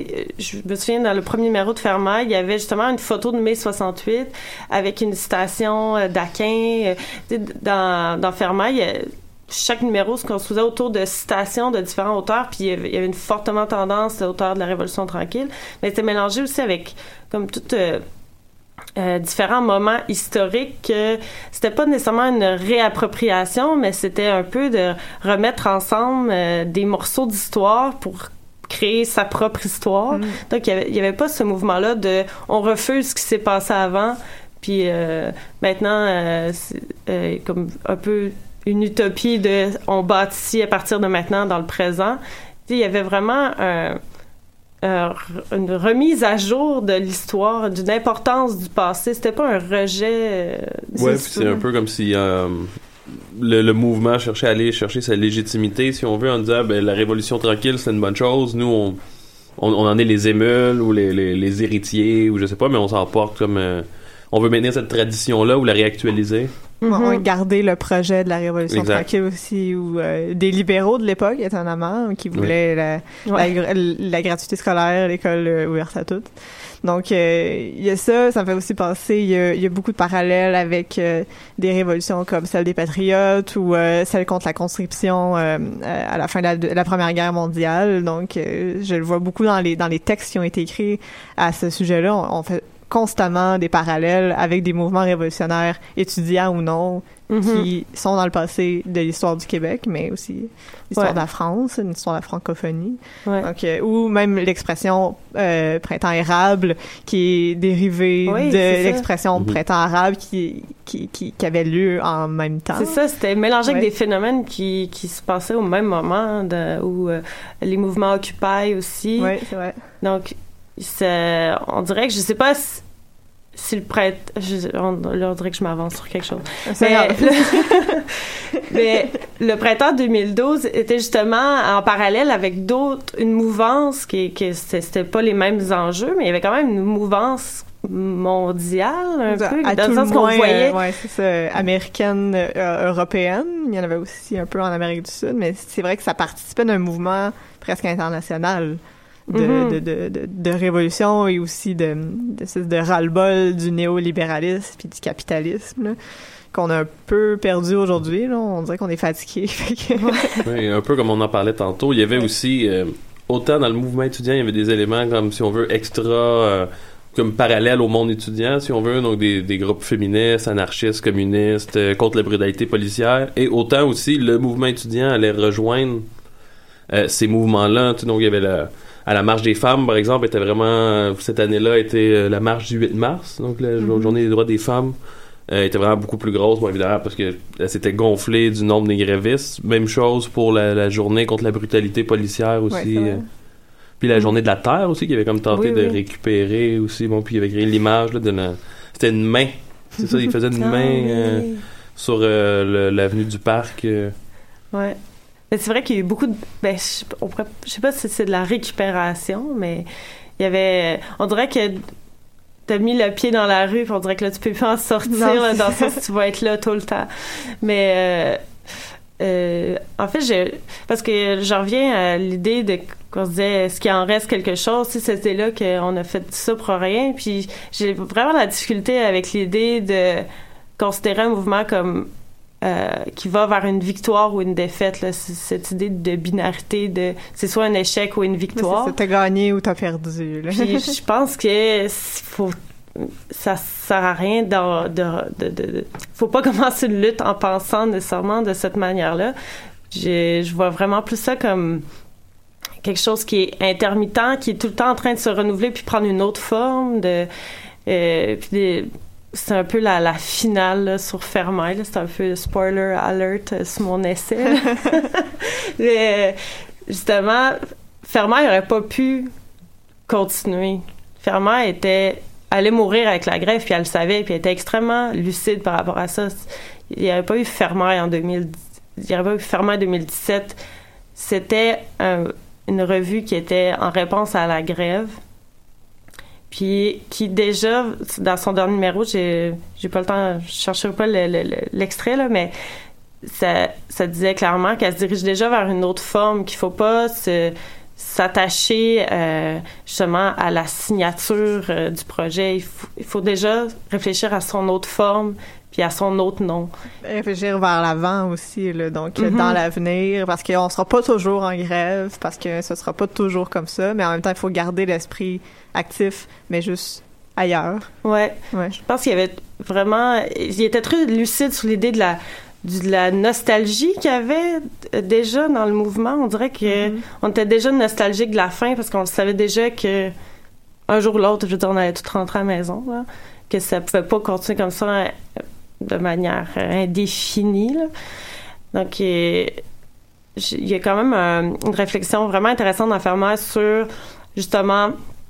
Je me souviens, dans le premier numéro de Fermat, il y avait justement une photo de mai soixante-huit avec une citation d'Aquin. Dans, dans Fermat, il y a, chaque numéro se construisait autour de citations de différents auteurs, puis il y avait, il y avait une fortement tendance d'auteurs de la Révolution tranquille, mais c'était mélangé aussi avec comme toute... Euh, Euh, différents moments historiques. Euh, c'était pas nécessairement une réappropriation, mais c'était un peu de remettre ensemble euh, des morceaux d'histoire pour créer sa propre histoire. Mm. Donc, il y avait, il y avait pas ce mouvement-là de « on refuse ce qui s'est passé avant », puis euh, maintenant, euh, c'est euh, comme un peu une utopie de « on bâtit à partir de maintenant dans le présent ». Il y avait vraiment un... Euh, une remise à jour de l'histoire, d'une importance du passé. C'était pas un rejet. Euh, ouais, puis c'est un peu comme si euh, le, le mouvement cherchait à aller chercher sa légitimité, si on veut, en disant ben, la Révolution tranquille, c'est une bonne chose. Nous, on, on, on en est les émules ou les, les, les héritiers, ou je sais pas, mais on s'en porte comme... Euh, on veut maintenir cette tradition-là ou la réactualiser. Mm-hmm. On va garder le projet de la Révolution exact. tranquille aussi, ou euh, des libéraux de l'époque, étonnamment, qui voulaient oui. la, ouais. la, la, la gratuité scolaire, l'école euh, ouverte à toutes. Donc, il euh, y a ça, ça me fait aussi penser, il y a, y a beaucoup de parallèles avec euh, des révolutions comme celle des Patriotes ou euh, celle contre la conscription euh, à la fin de la, de la Première Guerre mondiale. Donc, euh, je le vois beaucoup dans les dans les textes qui ont été écrits à ce sujet-là. On, on fait constamment des parallèles avec des mouvements révolutionnaires, étudiants ou non, mm-hmm. qui sont dans le passé de l'histoire du Québec, mais aussi l'histoire ouais. de la France, une histoire de la francophonie. Ouais. Donc, euh, ou même l'expression euh, printemps érable, qui est dérivée oui, de l'expression mm-hmm. printemps arabe qui, qui, qui, qui avait lieu en même temps. C'est ça, c'était mélangé ouais. avec des phénomènes qui, qui se passaient au même moment, de, où euh, les mouvements Occupy aussi. Oui, c'est vrai. Donc, c'est, on dirait que je sais pas si, si le prêtre, je, on, là, on dirait que je m'avance sur quelque chose. Mais le, mais le printemps deux mille douze était justement en parallèle avec d'autres, une mouvance qui, qui c'était, c'était pas les mêmes enjeux, mais il y avait quand même une mouvance mondiale, un à, peu, à dans tout le sens le qu'on moins, voyait. Euh, ouais, c'est ça, américaine, euh, européenne. Il y en avait aussi un peu en Amérique du Sud, mais c'est vrai que ça participait d'un mouvement presque international. De, mm-hmm. de, de, de, de révolution et aussi de, de, de ras-le-bol du néolibéralisme puis du capitalisme, là, qu'on a un peu perdu aujourd'hui. Là. On dirait qu'on est fatigué. Oui, un peu comme on en parlait tantôt. Il y avait aussi, euh, autant dans le mouvement étudiant, il y avait des éléments comme, si on veut, extra, euh, comme parallèles au monde étudiant, si on veut, donc des, des groupes féministes, anarchistes, communistes, euh, contre la brutalité policière. Et autant aussi, le mouvement étudiant allait rejoindre euh, ces mouvements-là. Donc, il y avait la... À la marche des femmes, par exemple, était vraiment, cette année-là, était la marche du huit mars, donc la mm-hmm. journée des droits des femmes, euh, était vraiment beaucoup plus grosse, bon, évidemment, parce que elle s'était gonflée du nombre des grévistes. Même chose pour la, la journée contre la brutalité policière aussi. Ouais, euh, puis la mm-hmm. journée de la Terre aussi, qui avait comme tenté oui, de oui. récupérer aussi, bon, puis il avait créé l'image, là, de la... C'était une main, c'est ça, il faisait une main euh, sur euh, le, l'avenue du Parc. Euh. Ouais. Mais c'est vrai qu'il y a eu beaucoup de... Ben, je, on pourrait, je sais pas si c'est de la récupération, mais il y avait... On dirait que t'as mis le pied dans la rue, puis on dirait que là, tu peux plus en sortir, là, dans le sens que tu vas être là tout le temps. Mais... Euh, euh, en fait, j'ai... Parce que je reviens à l'idée de... qu'on se disait, est-ce qu'il en reste quelque chose? Tu sais, c'était là qu'on a fait ça pour rien. Puis j'ai vraiment la difficulté avec l'idée de considérer un mouvement comme... Euh, qui va vers une victoire ou une défaite, là, c'est cette idée de binarité, de c'est soit un échec ou une victoire. C'est ça, t'as gagné ou t'as perdu. Là. Puis je pense que faut, ça sert à rien de, de, de, de, de faut pas commencer une lutte en pensant nécessairement de cette manière-là. Je, je vois vraiment plus ça comme quelque chose qui est intermittent, qui est tout le temps en train de se renouveler puis prendre une autre forme, de euh, puis des, c'est un peu la, la finale là, sur Fermaille. Là. C'est un peu spoiler alert euh, sur mon essai. Mais justement, Fermaille n'aurait pas pu continuer. Fermaille était, allait mourir avec la grève, puis elle le savait, puis elle était extrêmement lucide par rapport à ça. Il n'y avait pas eu Fermaille en deux mille dix, il n'y avait pas eu Fermaille en deux mille dix-sept. C'était un, une revue qui était en réponse à la grève. Puis qui déjà, dans son dernier numéro, j'ai, j'ai pas le temps, je chercherai pas le, le, le, l'extrait, là, mais ça, ça disait clairement qu'elle se dirige déjà vers une autre forme, qu'il faut pas se, s'attacher euh, justement à la signature euh, du projet. Il faut, il faut déjà réfléchir à son autre forme, puis à son autre nom. Réfléchir vers l'avant aussi, là, donc Mm-hmm. dans l'avenir, parce qu'on sera pas toujours en grève, parce que ce sera pas toujours comme ça, mais en même temps, il faut garder l'esprit actif, mais juste ailleurs. Ouais. ouais. Je pense qu'il y avait vraiment... Il était très lucide sur l'idée de la, de la nostalgie qu'il y avait déjà dans le mouvement. On dirait que mm-hmm. on était déjà nostalgique de la fin, parce qu'on savait déjà que un jour ou l'autre, je veux dire, on allait tout rentrer à la maison, là, que ça pouvait pas continuer comme ça de manière indéfinie, là. Donc, il y a quand même un, une réflexion vraiment intéressante dans Fermaille sur, justement,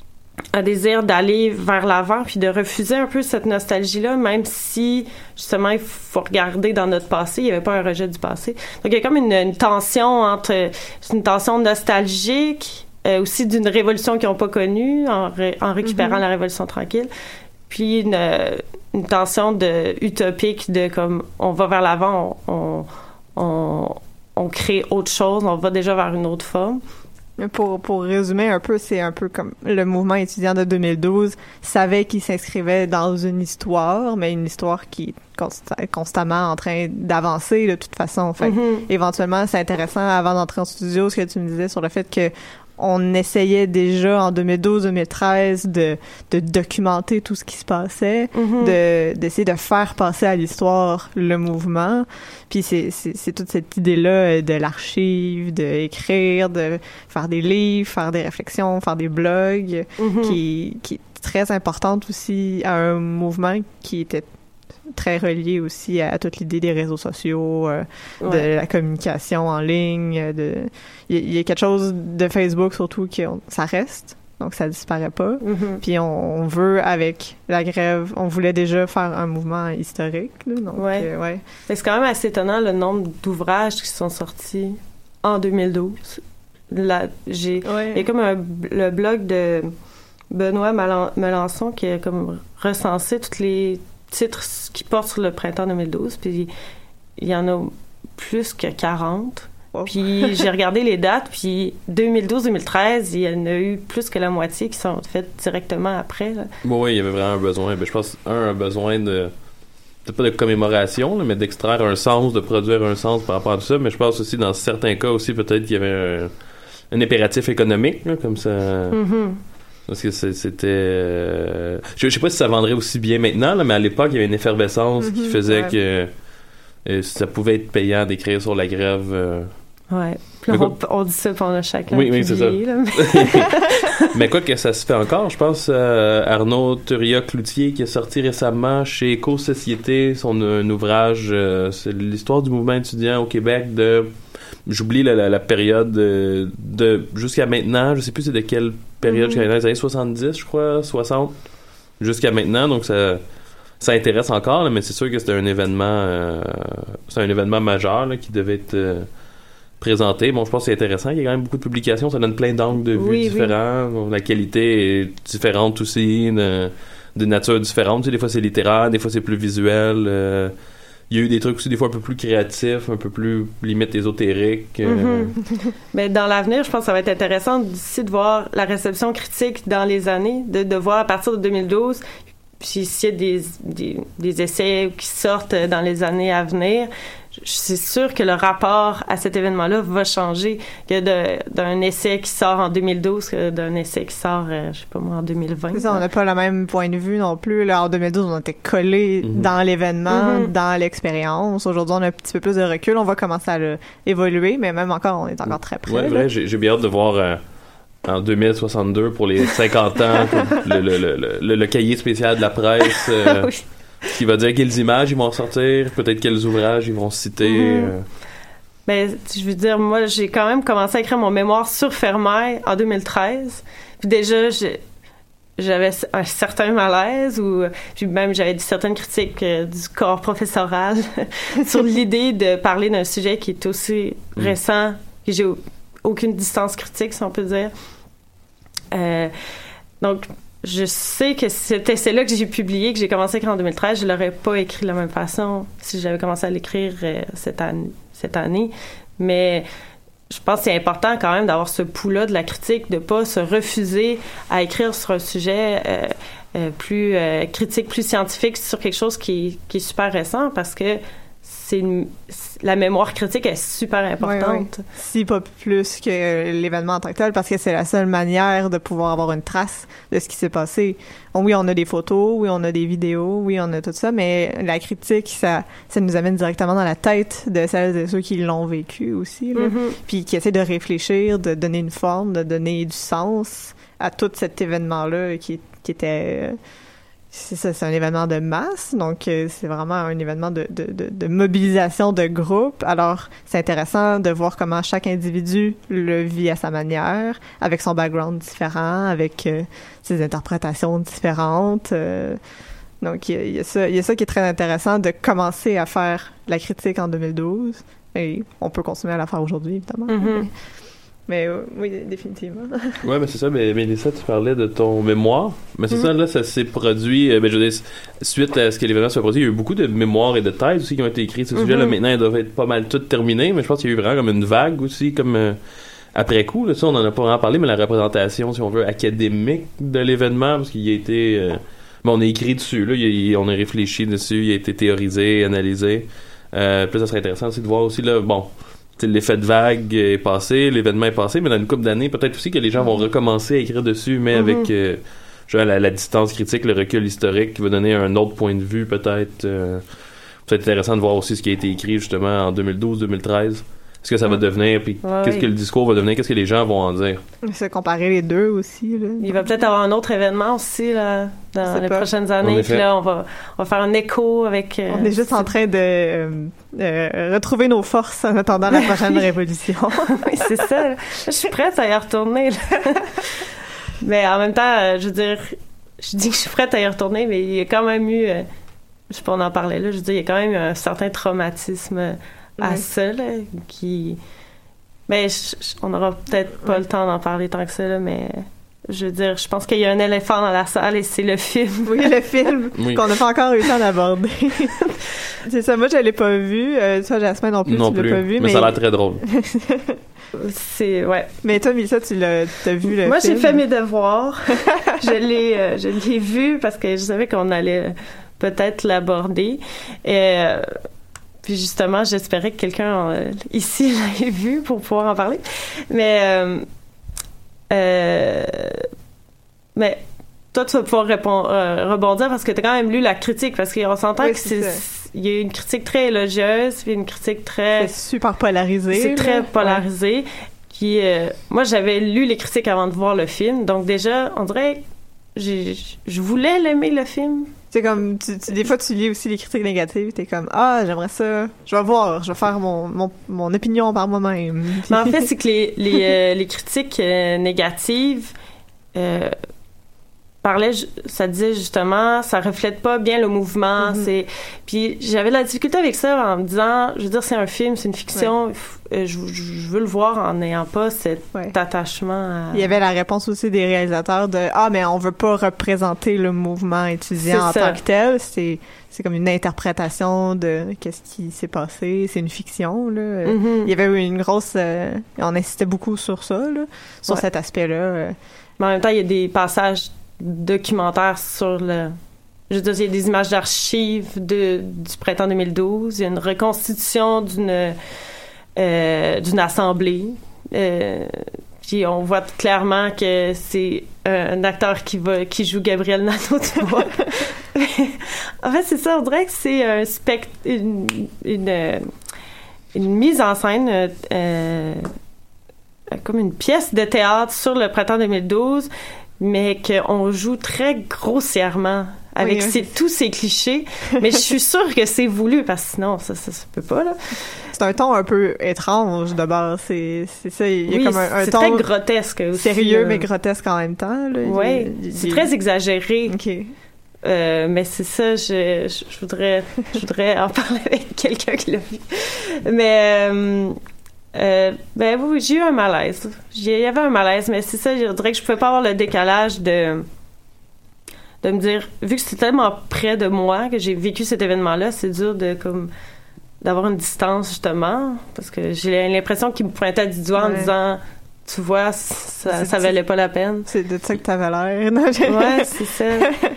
un désir d'aller vers l'avant puis de refuser un peu cette nostalgie-là, même si, justement, il faut regarder dans notre passé. Il n'y avait pas un rejet du passé. Donc, il y a comme une, une tension entre... une tension nostalgique, euh, aussi d'une révolution qu'ils n'ont pas connue, en, ré, en récupérant mm-hmm. la Révolution tranquille, puis une, une tension de, utopique de comme, on va vers l'avant, on, on, on crée autre chose, on va déjà vers une autre forme. Pour, pour résumer un peu, c'est un peu comme le mouvement étudiant de deux mille douze savait qu'il s'inscrivait dans une histoire, mais une histoire qui est consta- constamment en train d'avancer de toute façon. Fait mm-hmm. éventuellement, c'est intéressant, avant d'entrer en studio, ce que tu me disais sur le fait que on essayait déjà en deux mille douze deux mille treize de, de documenter tout ce qui se passait, mm-hmm. de, d'essayer de faire passer à l'histoire le mouvement. Puis c'est, c'est, c'est toute cette idée-là de l'archive, d'écrire, de faire des livres, faire des réflexions, faire des blogs, mm-hmm. qui, qui est très importante aussi à un mouvement qui était très relié aussi à, à toute l'idée des réseaux sociaux, euh, ouais. de la communication en ligne. De, il y, y a quelque chose de Facebook surtout qui on, ça reste Donc, ça disparaît pas. Mm-hmm. Puis, on, on veut, avec la grève, on voulait déjà faire un mouvement historique. Là, donc, ouais. Euh, ouais. C'est quand même assez étonnant le nombre d'ouvrages qui sont sortis en deux mille douze. Là, j'ai, ouais. il y a comme un, le blog de Benoît Malan, Melançon qui a comme recensé tous les titres qui portent sur le printemps deux mille douze. Puis, il y en a plus que quarante. Wow. Puis j'ai regardé les dates, puis deux mille douze deux mille treize, il y en a eu plus que la moitié qui sont faites directement après. Là. Bon, oui, il y avait vraiment un besoin. Ben, je pense, un, un besoin de, peut-être pas de commémoration, là, mais d'extraire un sens, de produire un sens par rapport à tout ça. Mais je pense aussi, dans certains cas aussi, peut-être qu'il y avait un, un impératif économique, là, comme ça. Mm-hmm. Parce que c'était... Euh, je, je sais pas si ça vendrait aussi bien maintenant, là, mais à l'époque, il y avait une effervescence mm-hmm, qui faisait ouais. que euh, ça pouvait être payant d'écrire sur la grève... Euh, Ouais. Puis là, on, on dit ça pendant chacun. Oui, oui, c'est ça. Là, mais... mais quoi que ça se fait encore, je pense euh, Arnaud Thuria-Cloutier qui a sorti récemment chez Éco-Société son un ouvrage, euh, c'est l'histoire du mouvement étudiant au Québec de, j'oublie la, la, la période de, de jusqu'à maintenant, je sais plus c'est de quelle période, mm-hmm. jusqu'à les années soixante-dix, je crois, soixante, jusqu'à maintenant, donc ça... Ça intéresse encore, là, mais c'est sûr que c'était un événement, euh, c'est un événement majeur là, qui devait être euh, présenté. Bon, je pense que c'est intéressant. Il y a quand même beaucoup de publications. Ça donne plein d'angles de vue oui, différents. Oui. La qualité est différente aussi, de, de nature différente. Tu sais, des fois, c'est littéraire, des fois, c'est plus visuel. Euh, il y a eu des trucs aussi, des fois, un peu plus créatifs, un peu plus, limite, ésotériques. Euh... Mm-hmm. Mais dans l'avenir, je pense que ça va être intéressant d'ici de voir la réception critique dans les années, de, de voir à partir de deux mille douze... Puis s'il y a des, des, des essais qui sortent dans les années à venir, c'est sûr que le rapport à cet événement-là va changer que de, d'un essai qui sort en deux mille douze que d'un essai qui sort, euh, je sais pas moi, en deux mille vingt. C'est ça, on n'a pas le même point de vue non plus. Là, en deux mille douze, on était collés mm-hmm. dans l'événement, mm-hmm. dans l'expérience. Aujourd'hui, on a un petit peu plus de recul. On va commencer à le, évoluer, mais même encore, on est encore très près. Ouais, vrai, j'ai, j'ai bien hâte de voir... Euh... En deux mille soixante-deux, pour les cinquante ans, le, le, le, le, le cahier spécial de la presse euh, oui. qui va dire quelles images ils vont sortir, peut-être quels ouvrages ils vont citer. Mm-hmm. Euh. Ben, je veux dire, moi, j'ai quand même commencé à écrire mon mémoire sur Fermaille en deux mille treize. Puis déjà, j'ai, j'avais un certain malaise, ou puis même j'avais certaines critiques euh, du corps professoral sur l'idée de parler d'un sujet qui est aussi mm. récent, que j'ai aucune distance critique, si on peut dire. Euh, donc, je sais que cet essai-là que j'ai publié, que j'ai commencé à écrire en deux mille treize, je l'aurais pas écrit de la même façon si j'avais commencé à l'écrire euh, cette, an- cette année. Mais je pense que c'est important quand même d'avoir ce pouls-là de la critique, de pas se refuser à écrire sur un sujet euh, euh, plus euh, critique, plus scientifique, sur quelque chose qui, qui est super récent, parce que c'est une, la mémoire critique est super importante. Oui, oui. Si pas plus que l'événement en tant que tel, parce que c'est la seule manière de pouvoir avoir une trace de ce qui s'est passé. Bon, oui, on a des photos, oui, on a des vidéos, oui, on a tout ça, mais la critique, ça, ça nous amène directement dans la tête de celles et ceux qui l'ont vécu aussi, là. Mm-hmm. Puis qui essaient de réfléchir, de donner une forme, de donner du sens à tout cet événement-là qui, qui était... Euh, C'est ça, c'est un événement de masse, donc euh, c'est vraiment un événement de, de, de, de mobilisation de groupe. Alors, c'est intéressant de voir comment chaque individu le vit à sa manière, avec son background différent, avec euh, ses interprétations différentes. Euh, donc, il y, y a ça, il y a ça qui est très intéressant, de commencer à faire la critique en deux mille douze. Et on peut continuer à la faire aujourd'hui, évidemment. Mm-hmm. Mais euh, oui, définitivement. Ouais, mais c'est ça. Mais Mélissa, tu parlais de ton mémoire. Mais c'est mm-hmm. ça, là, ça s'est produit. Euh, ben, je veux dire, suite à ce que l'événement s'est produit, il y a eu beaucoup de mémoires et de thèses aussi qui ont été écrites. Ce mm-hmm. sujet-là, maintenant, elles doivent être pas mal toutes terminées. Mais je pense qu'il y a eu vraiment comme une vague aussi, comme euh, après coup. Là, ça, on en a pas vraiment parlé, mais la représentation, si on veut, académique de l'événement, parce qu'il a été. Euh, bon, on a écrit dessus, là, il, il, on a réfléchi dessus, il a été théorisé, analysé. Euh, puis là, ça serait intéressant aussi de voir aussi, là, bon. T'sais, l'effet de vague est passé, l'événement est passé, mais dans une couple d'années, peut-être aussi que les gens vont recommencer à écrire dessus, mais mm-hmm. avec euh, genre, la, la distance critique, le recul historique qui va donner un autre point de vue, peut-être. Euh, c'est intéressant de voir aussi ce qui a été écrit justement en deux mille douze deux mille treize. Qu'est-ce que ça va devenir, puis ouais, qu'est-ce oui. que le discours va devenir, qu'est-ce que les gens vont en dire. Se comparer les deux aussi. Là. Il va peut-être avoir un autre événement aussi là, dans les pas. prochaines années. Puis là, on va, on va faire un écho avec... Euh, on est juste en train de euh, euh, retrouver nos forces en attendant la prochaine révolution. Oui, c'est ça. Là. Je suis prête à y retourner. Là. Mais en même temps, je veux dire, je dis que je suis prête à y retourner, mais il y a quand même eu, euh, je sais pas, on en parlait là, je veux dire, il y a quand même eu un certain traumatisme à oui. ça, là, qui... Mais je, je, on n'aura peut-être pas oui. le temps d'en parler tant que ça, là, mais... Je veux dire, je pense qu'il y a un éléphant dans la salle et c'est le film. Oui, le film oui. qu'on n'a pas encore eu le temps d'aborder. C'est ça, moi je l'ai pas vu. Euh, toi, Jasmin non plus, non tu plus. l'as pas vu. Mais, mais ça a l'air très drôle. C'est, ouais. Mais toi, Mélissa, tu l'as t'as vu le moi, film? Moi, j'ai fait mes devoirs. je l'ai euh, je l'ai vu parce que je savais qu'on allait peut-être l'aborder. Et... Euh, puis justement, j'espérais que quelqu'un euh, ici l'ait vu pour pouvoir en parler. Mais... Euh, Euh, mais toi, tu vas pouvoir répondre, euh, rebondir parce que tu as quand même lu la critique, parce qu'on s'entend oui, que c'est, c'est il y a une critique très élogieuse, puis une critique très... C'est super polarisé. C'est très polarisé. Ouais. Puis, euh, moi, j'avais lu les critiques avant de voir le film, donc déjà, on dirait j'ai, je voulais l'aimer, le film. C'est comme, tu, tu, des fois, tu lis aussi les critiques négatives, t'es comme, ah, j'aimerais ça, je vais voir, je vais faire mon, mon, mon opinion par moi-même. Mais en fait, c'est que les, les, euh, les critiques euh, négatives euh, parlaient, ça disait justement, ça reflète pas bien le mouvement, mm-hmm. c'est... Puis j'avais de la difficulté avec ça en me disant, je veux dire, c'est un film, c'est une fiction, ouais. je, je veux le voir en n'ayant pas cet ouais. attachement à... Il y avait la réponse aussi des réalisateurs de, ah, mais on veut pas représenter le mouvement étudiant c'est en ça. tant que tel, c'est... C'est comme une interprétation de qu'est-ce qui s'est passé. C'est une fiction, là. Mm-hmm. Il y avait eu une grosse... Euh, on insistait beaucoup sur ça, là, sur ouais. cet aspect-là. Euh. Mais en même temps, il y a des passages documentaires sur le... Je veux dire, il y a des images d'archives de, du printemps deux mille douze. Il y a une reconstitution d'une, euh, d'une assemblée. Euh, puis on voit clairement que c'est un acteur qui va qui joue Gabriel Nadeau, tu vois. En fait, c'est ça, on dirait que c'est un spect... une, une, une mise en scène euh, comme une pièce de théâtre sur le printemps deux mille douze, mais qu'on joue très grossièrement avec oui, ces, oui. tous ces clichés. Mais je suis sûre que c'est voulu, parce que sinon, ça, ça se peut pas, là. C'est un ton un peu étrange, de base. C'est, c'est ça, il y a oui, comme un, un c'est ton... très grotesque aussi. Sérieux, là. mais grotesque en même temps, là. Oui, il, il, c'est il... très exagéré. OK. Euh, mais c'est ça, je, je, je voudrais je voudrais en parler avec quelqu'un qui l'a vu. Mais... Euh, Euh, ben oui, j'ai eu un malaise. Il y avait un malaise, mais c'est ça, je dirais que je pouvais pas avoir le décalage de de me dire, vu que c'était tellement près de moi que j'ai vécu cet événement-là, c'est dur de comme d'avoir une distance justement, parce que j'ai l'impression qu'il me pointait du doigt ouais. en me disant, tu vois, ça, c'est, ça valait pas la peine. C'est de ça que t'avais l'air. Ouais, c'est ça.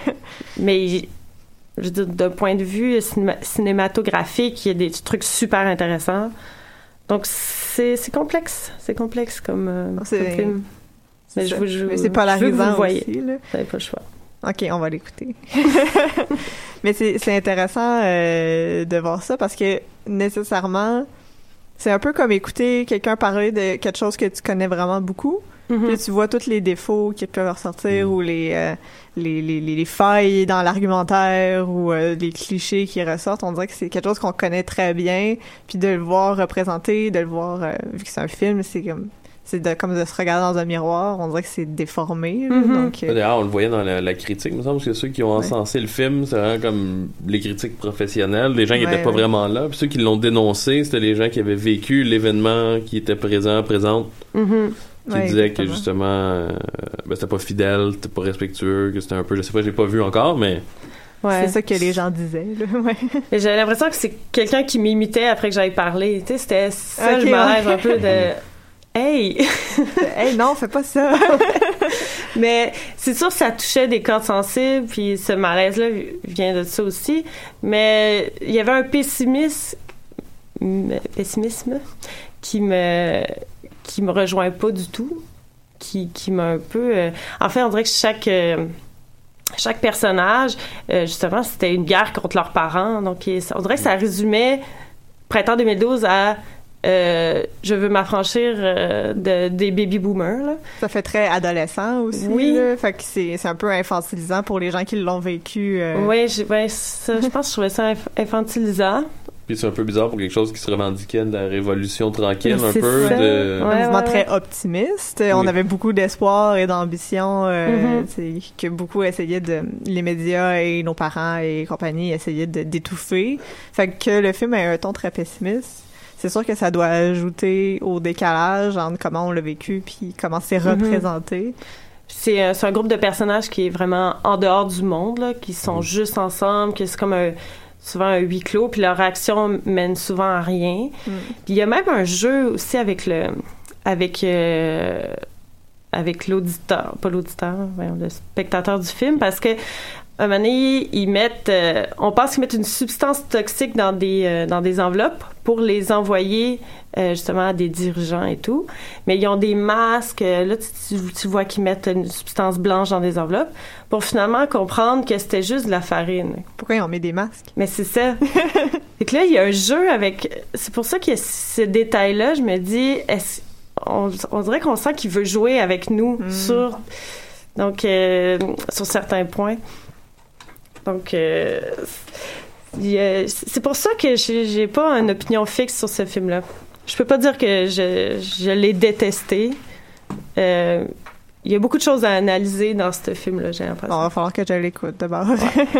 Mais je veux dire, d'un point de vue cinéma- cinématographique, il y a des trucs super intéressants. Donc, c'est, c'est complexe. C'est complexe comme, euh, c'est, comme film. C'est mais, je vous, je, mais c'est polarisant vous le voyez. Aussi. Là. Vous n'avez pas le choix. OK, on va l'écouter. Mais c'est, c'est intéressant euh, de voir ça parce que, nécessairement, c'est un peu comme écouter quelqu'un parler de quelque chose que tu connais vraiment beaucoup. Mm-hmm. Puis tu vois tous les défauts qui peuvent ressortir mm. ou les, euh, les, les, les failles dans l'argumentaire ou euh, les clichés qui ressortent. On dirait que c'est quelque chose qu'on connaît très bien. Puis de le voir représenté, de le voir, euh, vu que c'est un film, c'est comme... C'est de, comme de se regarder dans un miroir. On dirait que c'est déformé. Là, mm-hmm. donc, euh... D'ailleurs, on le voyait dans la, la critique, il me semble que ceux qui ont encensé ouais. le film, c'est vraiment comme les critiques professionnelles, les gens qui n'étaient ouais, pas ouais. vraiment là. Puis ceux qui l'ont dénoncé, c'était les gens qui avaient vécu l'événement, qui étaient présents, présentes, mm-hmm. qui ouais, disaient exactement. que justement, euh, ben, c'était pas fidèle, c'était pas respectueux, que c'était un peu, je sais pas, j'ai pas vu encore, mais... Ouais. C'est ça que les gens disaient, là. Ouais. Et j'avais l'impression que c'est quelqu'un qui m'imitait après que j'avais parlé. Tu sais, c'était ça, okay, je m'enlève ouais. un peu de... Hey! Hey, non, fais pas ça! Mais c'est sûr que ça touchait des cordes sensibles, puis ce malaise-là vient de ça aussi. Mais il y avait un pessimisme, pessimisme qui me, qui me rejoint pas du tout, qui, qui m'a un peu... Euh, en fait, on dirait que chaque... Euh, chaque personnage, euh, justement, c'était une guerre contre leurs parents. Donc, on dirait que ça résumait Printemps deux mille douze à... Euh, je veux m'affranchir euh, de, des baby boomers. Là. Ça fait très adolescent aussi. Oui. Là. Fait que c'est, c'est un peu infantilisant pour les gens qui l'ont vécu. Euh... Oui, j'ai, ouais, ça, je pense que je trouvais ça inf- infantilisant. Puis c'est un peu bizarre pour quelque chose qui se revendiquait de la révolution tranquille, c'est un peu. Ça. De... un Ouais, mouvement ouais, très ouais. optimiste. Oui. On avait beaucoup d'espoir et d'ambition, euh, Mm-hmm. que beaucoup essayaient de... Les médias et nos parents et compagnie essayaient de, d'étouffer. Fait que le film a un ton très pessimiste. C'est sûr que ça doit ajouter au décalage entre comment on l'a vécu puis comment c'est Mm-hmm. représenté. C'est, euh, c'est un groupe de personnages qui est vraiment en dehors du monde, là, qui sont juste ensemble, que c'est comme un, souvent un huis clos, puis leur action mène souvent à rien. Mm. Puis il y a même un jeu aussi avec le... avec... Euh, avec l'auditeur, pas l'auditeur, voyons, le spectateur du film, parce que à un moment donné, ils mettent, euh, on pense qu'ils mettent une substance toxique dans des euh, dans des enveloppes pour les envoyer euh, justement à des dirigeants et tout. Mais ils ont des masques. Euh, là, tu, tu, tu vois qu'ils mettent une substance blanche dans des enveloppes pour finalement comprendre que c'était juste de la farine. Pourquoi ils ont mis des masques? Mais c'est ça. Fait que là, il y a un jeu avec. C'est pour ça qu'il y a ce détail-là. Je me dis, est-ce On, on dirait qu'on sent qu'il veut jouer avec nous mm. sur donc euh, sur certains points. Donc euh, a, c'est pour ça que j'ai, j'ai pas une opinion fixe sur ce film-là. Je peux pas dire que je, je l'ai détesté. Euh, il y a beaucoup de choses à analyser dans ce film-là, j'ai l'impression. Bon, il va falloir que je l'écoute d'abord. Ouais.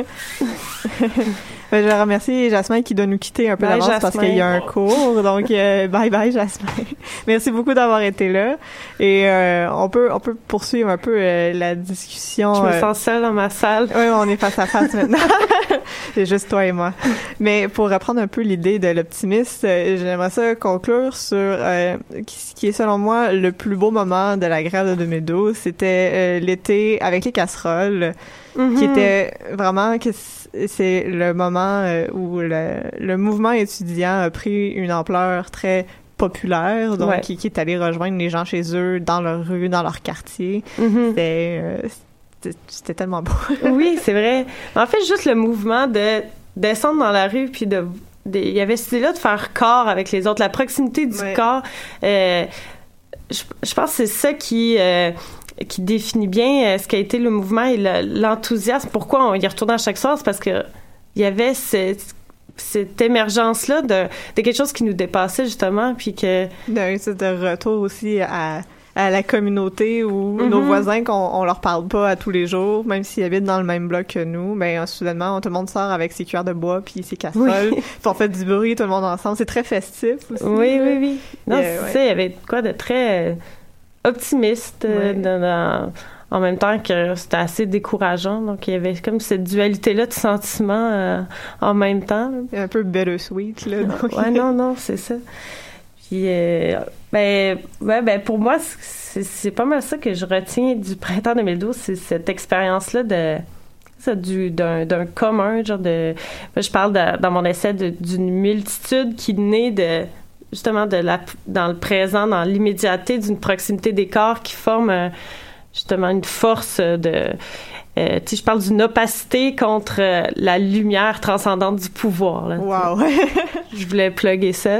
Ben, je remercie Jasmin qui doit nous quitter un peu bye, d'avance Jasmin. parce qu'il y a un cours. Donc, euh, bye bye Jasmin. Merci beaucoup d'avoir été là. Et euh, on peut on peut poursuivre un peu euh, la discussion. Je me euh... sens seule dans ma salle. Oui, on est face à face maintenant. C'est juste toi et moi. Mais pour reprendre un peu l'idée de l'optimiste, euh, j'aimerais ça conclure sur euh, ce qui est selon moi le plus beau moment de la grève de deux mille douze. C'était euh, l'été avec les casseroles, mm-hmm. qui était vraiment que c'est le moment euh, où le, le mouvement étudiant a pris une ampleur très populaire, donc ouais. qui, qui est allé rejoindre les gens chez eux, dans leur rue, dans leur quartier. Mm-hmm. C'était, euh, c'était, c'était tellement beau. Oui, c'est vrai. En fait, juste le mouvement de descendre dans la rue, puis de... de il y avait cette idée-là de faire corps avec les autres, la proximité du ouais. corps. Euh, je, je pense que c'est ça qui... Euh, qui définit bien euh, ce qu'a été le mouvement et le, l'enthousiasme. Pourquoi on y retourne à chaque soir? C'est parce que il y avait cette, cette émergence-là de, de quelque chose qui nous dépassait, justement, puis que... D'un de retour aussi à, à la communauté où mm-hmm. nos voisins, qu'on on leur parle pas à tous les jours, même s'ils habitent dans le même bloc que nous, ben soudainement, tout le monde sort avec ses cuillères de bois puis ses casseroles, oui. puis on fait du bruit, tout le monde ensemble. C'est très festif aussi. Oui, oui, oui. Non, euh, c'est ouais. ça, il y avait quoi de très... optimiste euh, ouais. dans, dans, en même temps que c'était assez décourageant, donc il y avait comme cette dualité-là de sentiments euh, en même temps. Un peu bittersweet, là. Donc. Ouais, non, non, c'est ça. Puis, euh, ben, ouais, ben, pour moi, c'est, c'est pas mal ça que je retiens du printemps deux mille douze, c'est cette expérience-là de, ça, du, d'un, d'un commun, genre de, je parle de, dans mon essai de, d'une multitude qui naît de, justement de la, dans le présent, dans l'immédiateté d'une proximité des corps qui forme euh, justement une force de... Euh, tu sais, je parle d'une opacité contre euh, la lumière transcendante du pouvoir. Là, wow! Je voulais plugger ça.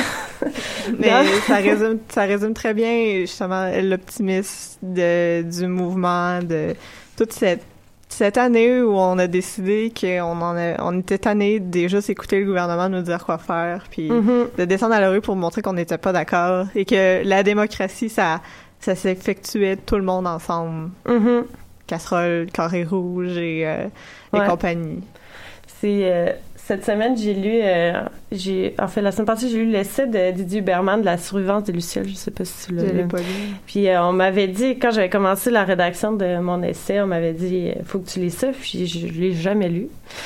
Mais ça résume, ça résume très bien justement l'optimisme de, du mouvement, de toute cette Cette année où on a décidé qu'on en a, on était tanné de juste écouter le gouvernement nous dire quoi faire, puis mm-hmm. de descendre à la rue pour montrer qu'on n'était pas d'accord et que la démocratie, ça, ça s'effectuait tout le monde ensemble. Mm-hmm. Casserole, carré rouge et, euh, et ouais. compagnie. C'est... Euh... Cette semaine, j'ai lu, euh, j'ai, en fait, la semaine passée, j'ai lu l'essai de Didier Huberman de La survivance de Luciole. Je sais pas si tu l'as lu. Je l'ai pas lu. Puis euh, on m'avait dit, quand j'avais commencé la rédaction de mon essai, on m'avait dit, faut que tu lis ça. Puis je, je l'ai jamais lu.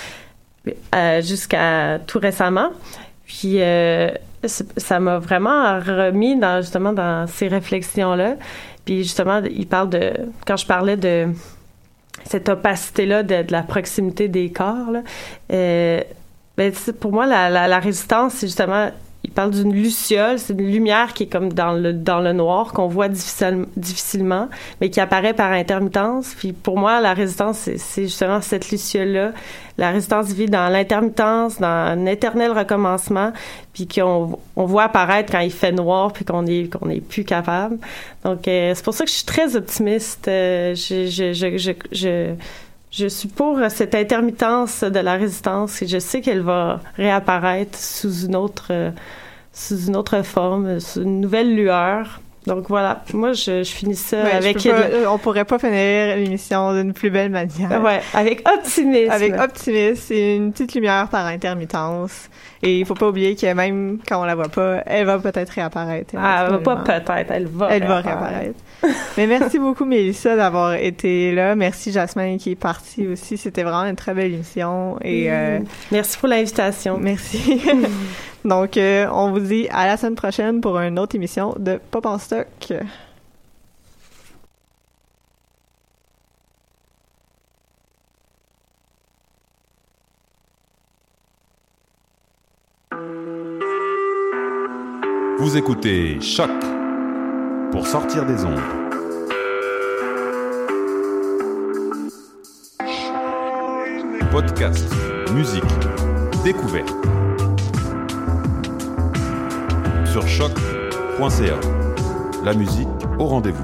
Euh, jusqu'à tout récemment. Puis euh, ça m'a vraiment remis dans, justement, dans ces réflexions-là. Puis justement, il parle de, quand je parlais de cette opacité-là de, de la proximité des corps, là, euh, ben, pour moi, la, la, la résistance, c'est justement, il parle d'une luciole, c'est une lumière qui est comme dans le, dans le noir, qu'on voit difficile, difficilement, mais qui apparaît par intermittence. Puis pour moi, la résistance, c'est, c'est justement cette luciole-là. La résistance vit dans l'intermittence, dans un éternel recommencement, puis qu'on on voit apparaître quand il fait noir, puis qu'on est qu'on est plus capable. Donc, euh, c'est pour ça que je suis très optimiste. Euh, je, je, je, je, je je suis pour cette intermittence de la résistance et je sais qu'elle va réapparaître sous une autre, euh, sous une autre forme, sous une nouvelle lueur. Donc voilà, moi je, je finis ça ouais, avec... Pas, de... On pourrait pas finir l'émission d'une plus belle manière. Ouais, avec optimisme. Avec optimisme et une petite lumière par intermittence. Et il faut pas oublier que même quand on la voit pas, elle va peut-être réapparaître. Ah, elle va pas peut-être, elle va Elle réapparaître. va réapparaître. Mais merci beaucoup Mélissa d'avoir été là. Merci Jasmine qui est partie aussi. C'était vraiment une très belle émission. Et, mmh. euh, merci pour l'invitation. Merci. Donc, euh, on vous dit à la semaine prochaine pour une autre émission de Pop en stock. Vous écoutez Choc pour sortir des ondes. Podcast, musique, découverte. Sur choc point c a. La musique au rendez-vous.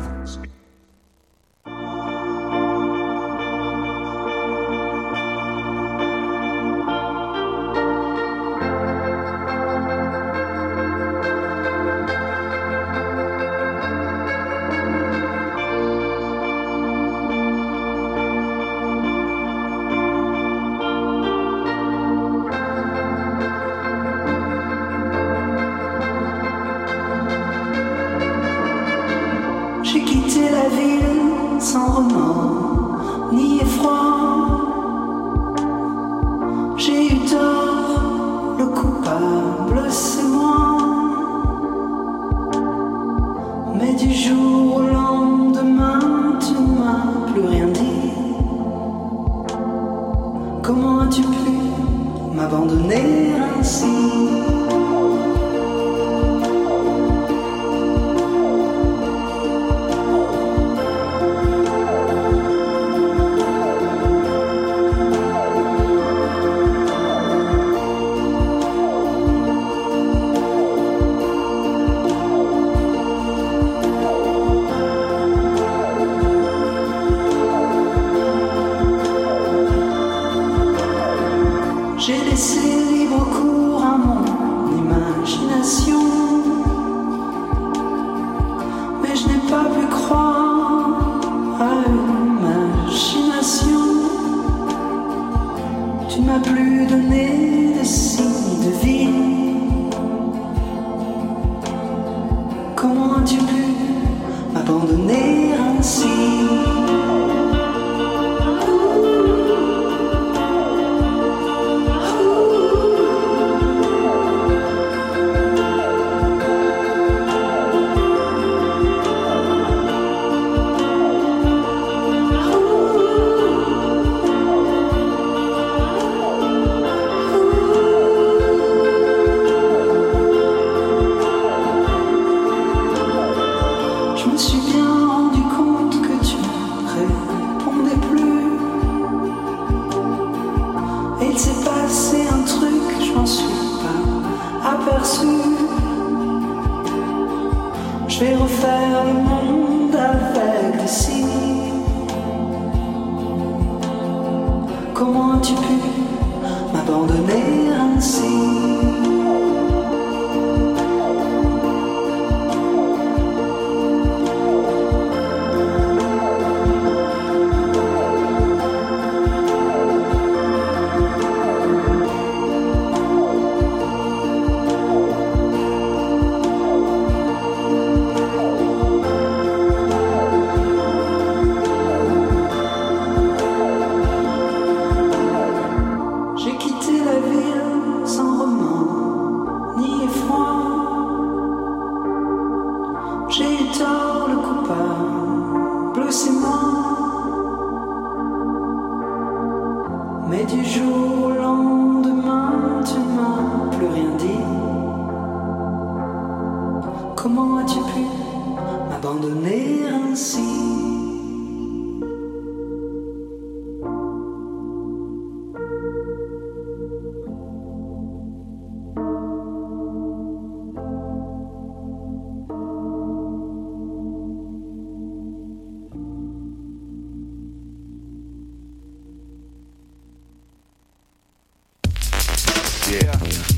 Yeah.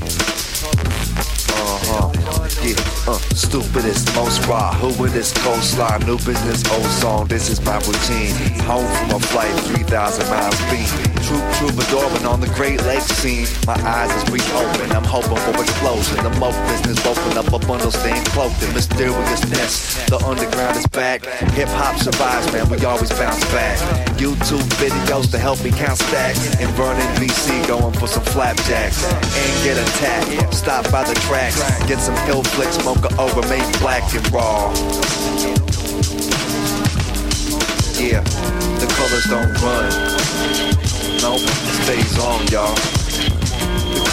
Uh-huh. Yeah, uh, stupidest, most raw. Who with this coastline? New business, old song. This is my routine. Home from a flight, three thousand miles beam. True troubadour, but on the Great Lakes scene. My eyes is reopened. I'm hoping for explosion. The moke business open up a bundle, staying cloaked in mysteriousness. The underground is back. Hip hop survives, man. We always bounce back. YouTube videos to help me count stacks. In Vernon, B C, going for some flapjacks. And get attacked. Stop by the tracks. Get some ill flicks, mocha over, made black and raw. Yeah, the colors don't run. Nope, it stays on, y'all.